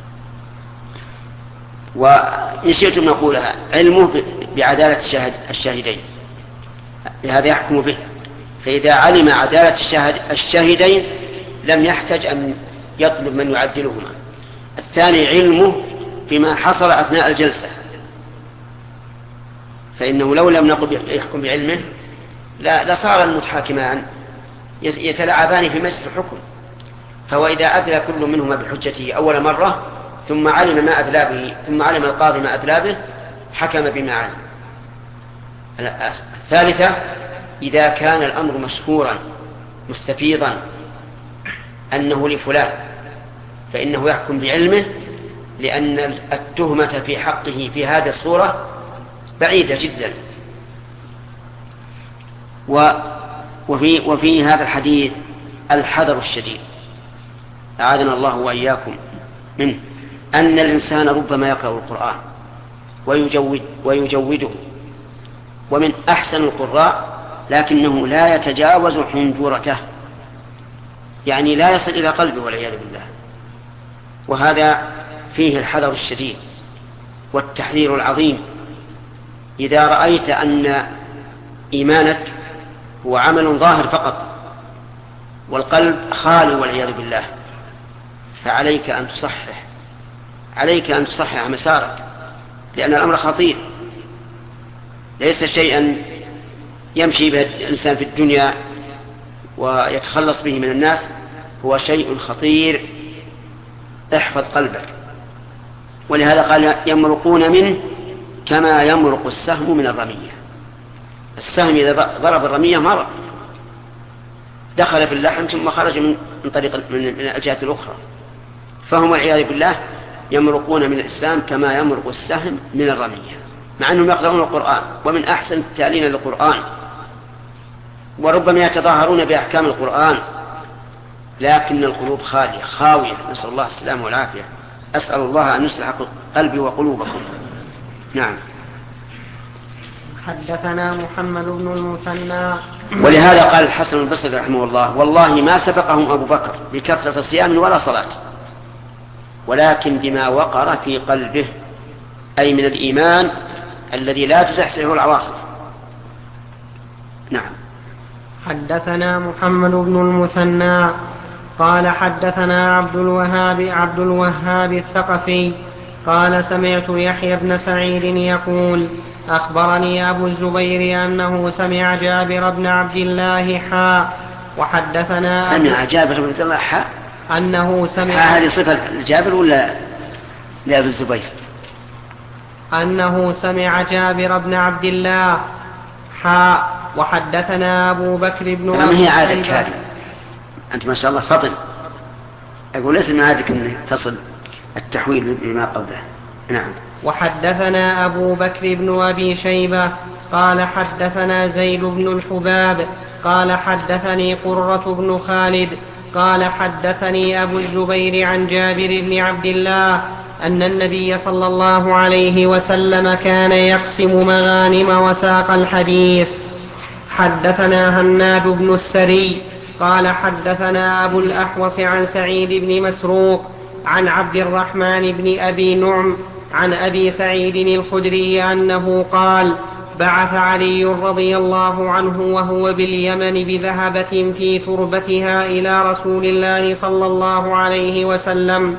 وإن شئتم نقولها علمه بعدالة الشاهدين، هذا يحكم به، فإذا علم عدالة الشاهدين لم يحتج أن يطلب من يعدلهما. الثاني علمه بما حصل أثناء الجلسة، فإنه لو لم نقل يحكم بعلمه لصار المتحاكمان يتلاعبان في مجلس الحكم. فهو إذا أدلى كل منهما بحجته أول مرة ثم علم ما أدلى به ثم علم القاضي ما أدلى به حكم بما علم. الثالثة إذا كان الأمر مشهورا مستفيضا أنه لفلان فإنه يحكم بعلمه، لأن التهمة في حقه في هذه الصورة بعيدة جدا. وفي هذا الحديث الحذر الشديد أعاذنا الله وإياكم منه، أن الإنسان ربما يقرأ القرآن ويجوده ومن أحسن القراء لكنه لا يتجاوز حنجرته، يعني لا يصل إلى قلبه والعياذ بالله. وهذا فيه الحذر الشديد والتحذير العظيم. إذا رأيت أن إيمانك هو عمل ظاهر فقط والقلب خالي والعياذ بالله فعليك أن تصحح مسارك، لأن الأمر خطير، ليس شيئا يمشي به الإنسان في الدنيا ويتخلص به من الناس، هو شيء خطير. احفظ قلبك. ولهذا قال يمرقون منه كما يمرق السهم من الرمية. السهم إذا ضرب الرمية مرق، دخل في اللحم ثم خرج من الجهة الأخرى. فهم والعياذ بالله يمرقون من الإسلام كما يمرق السهم من الرمية، مع أنهم يقرؤون القرآن ومن أحسن التالين للقرآن وربما يتظاهرون بأحكام القرآن، لكن القلوب خاوية. نسأل الله السلامة والعافية. أسأل الله أن يصلح قلبي وقلوبكم. نعم. حدثنا محمد بن المثنى. ولهذا قال الحسن البصري رحمه الله والله ما سبقهم أبو بكر بكثرة صيام ولا صلاة، ولكن بما وقر في قلبه، أي من الإيمان الذي لا تزحزحه العواصف. نعم. حدثنا محمد بن المثنى قال حدثنا عبد الوهاب الثقفي قال سمعت يحيى بن سعيد يقول أخبرني أبو الزبير أنه سمع جابر بن عبد الله وحدثنا سمع جابر بن عبد الله أنه سمع. هذه صفة الجابر ولا لأبو الزبير؟ أنه سمع جابر بن عبد الله وحدثنا أبو بكر بن ما هي عادك هذه؟ أنت ما شاء الله فطن. أقول ليس من عادك أن تصل التحويل بما قبله. نعم. وحدثنا أبو بكر بن أبي شيبة قال حدثنا زيد بن الحباب قال حدثني قرة بن خالد قال حدثني أبو الزبير عن جابر بن عبد الله أن النبي صلى الله عليه وسلم كان يقسم مغانم وساق الحديث. حدثنا هناد بن السري قال حدثنا أبو الأحوص عن سعيد بن مسروق عن عبد الرحمن بن أبي نعم عن أبي سعيد الخدري أنه قال بعث علي رضي الله عنه وهو باليمن بذهبة في تربتها إلى رسول الله صلى الله عليه وسلم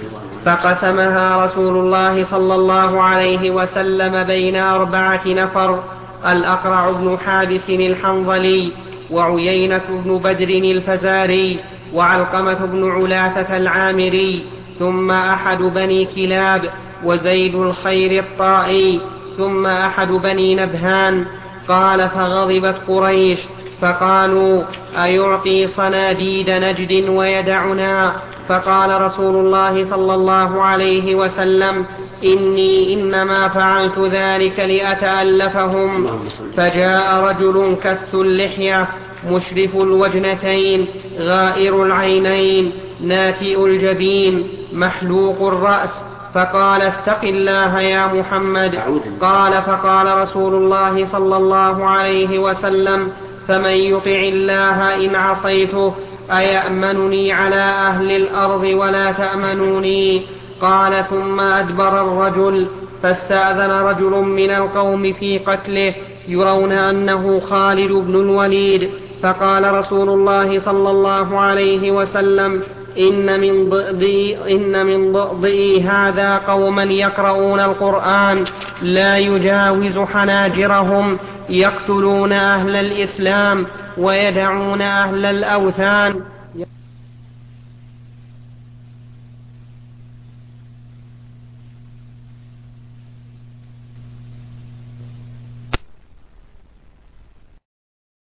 فقسمها رسول الله صلى الله عليه وسلم بين 4 نفر: الأقرع بن حابس الحنظلي وعيينة بن بدر الفزاري وعلقمة بن علاثة العامري ثم أحد بني كلاب وزيد الخير الطائي ثم أحد بني نبهان. قال فغضبت قريش فقالوا أيعطي صناديد نجد ويدعنا؟ فقال رسول الله صلى الله عليه وسلم إني إنما فعلت ذلك لأتألفهم. فجاء رجل كث اللحية مشرف الوجنتين غائر العينين ناتئ الجبين محلوق الرأس فقال اتق الله يا محمد. قال فقال رسول الله صلى الله عليه وسلم فمن يطع الله إن عصيته أيأمنني على أهل الأرض ولا تأمنوني؟ قال ثم أدبر الرجل فاستأذن رجل من القوم في قتله يرون أنه خالد بن الوليد. فقال رسول الله صلى الله عليه وسلم إن من ضئي هذا قوما يقرؤون القرآن لا يجاوز حناجرهم يقتلون أهل الإسلام ويدعون أهل الأوثان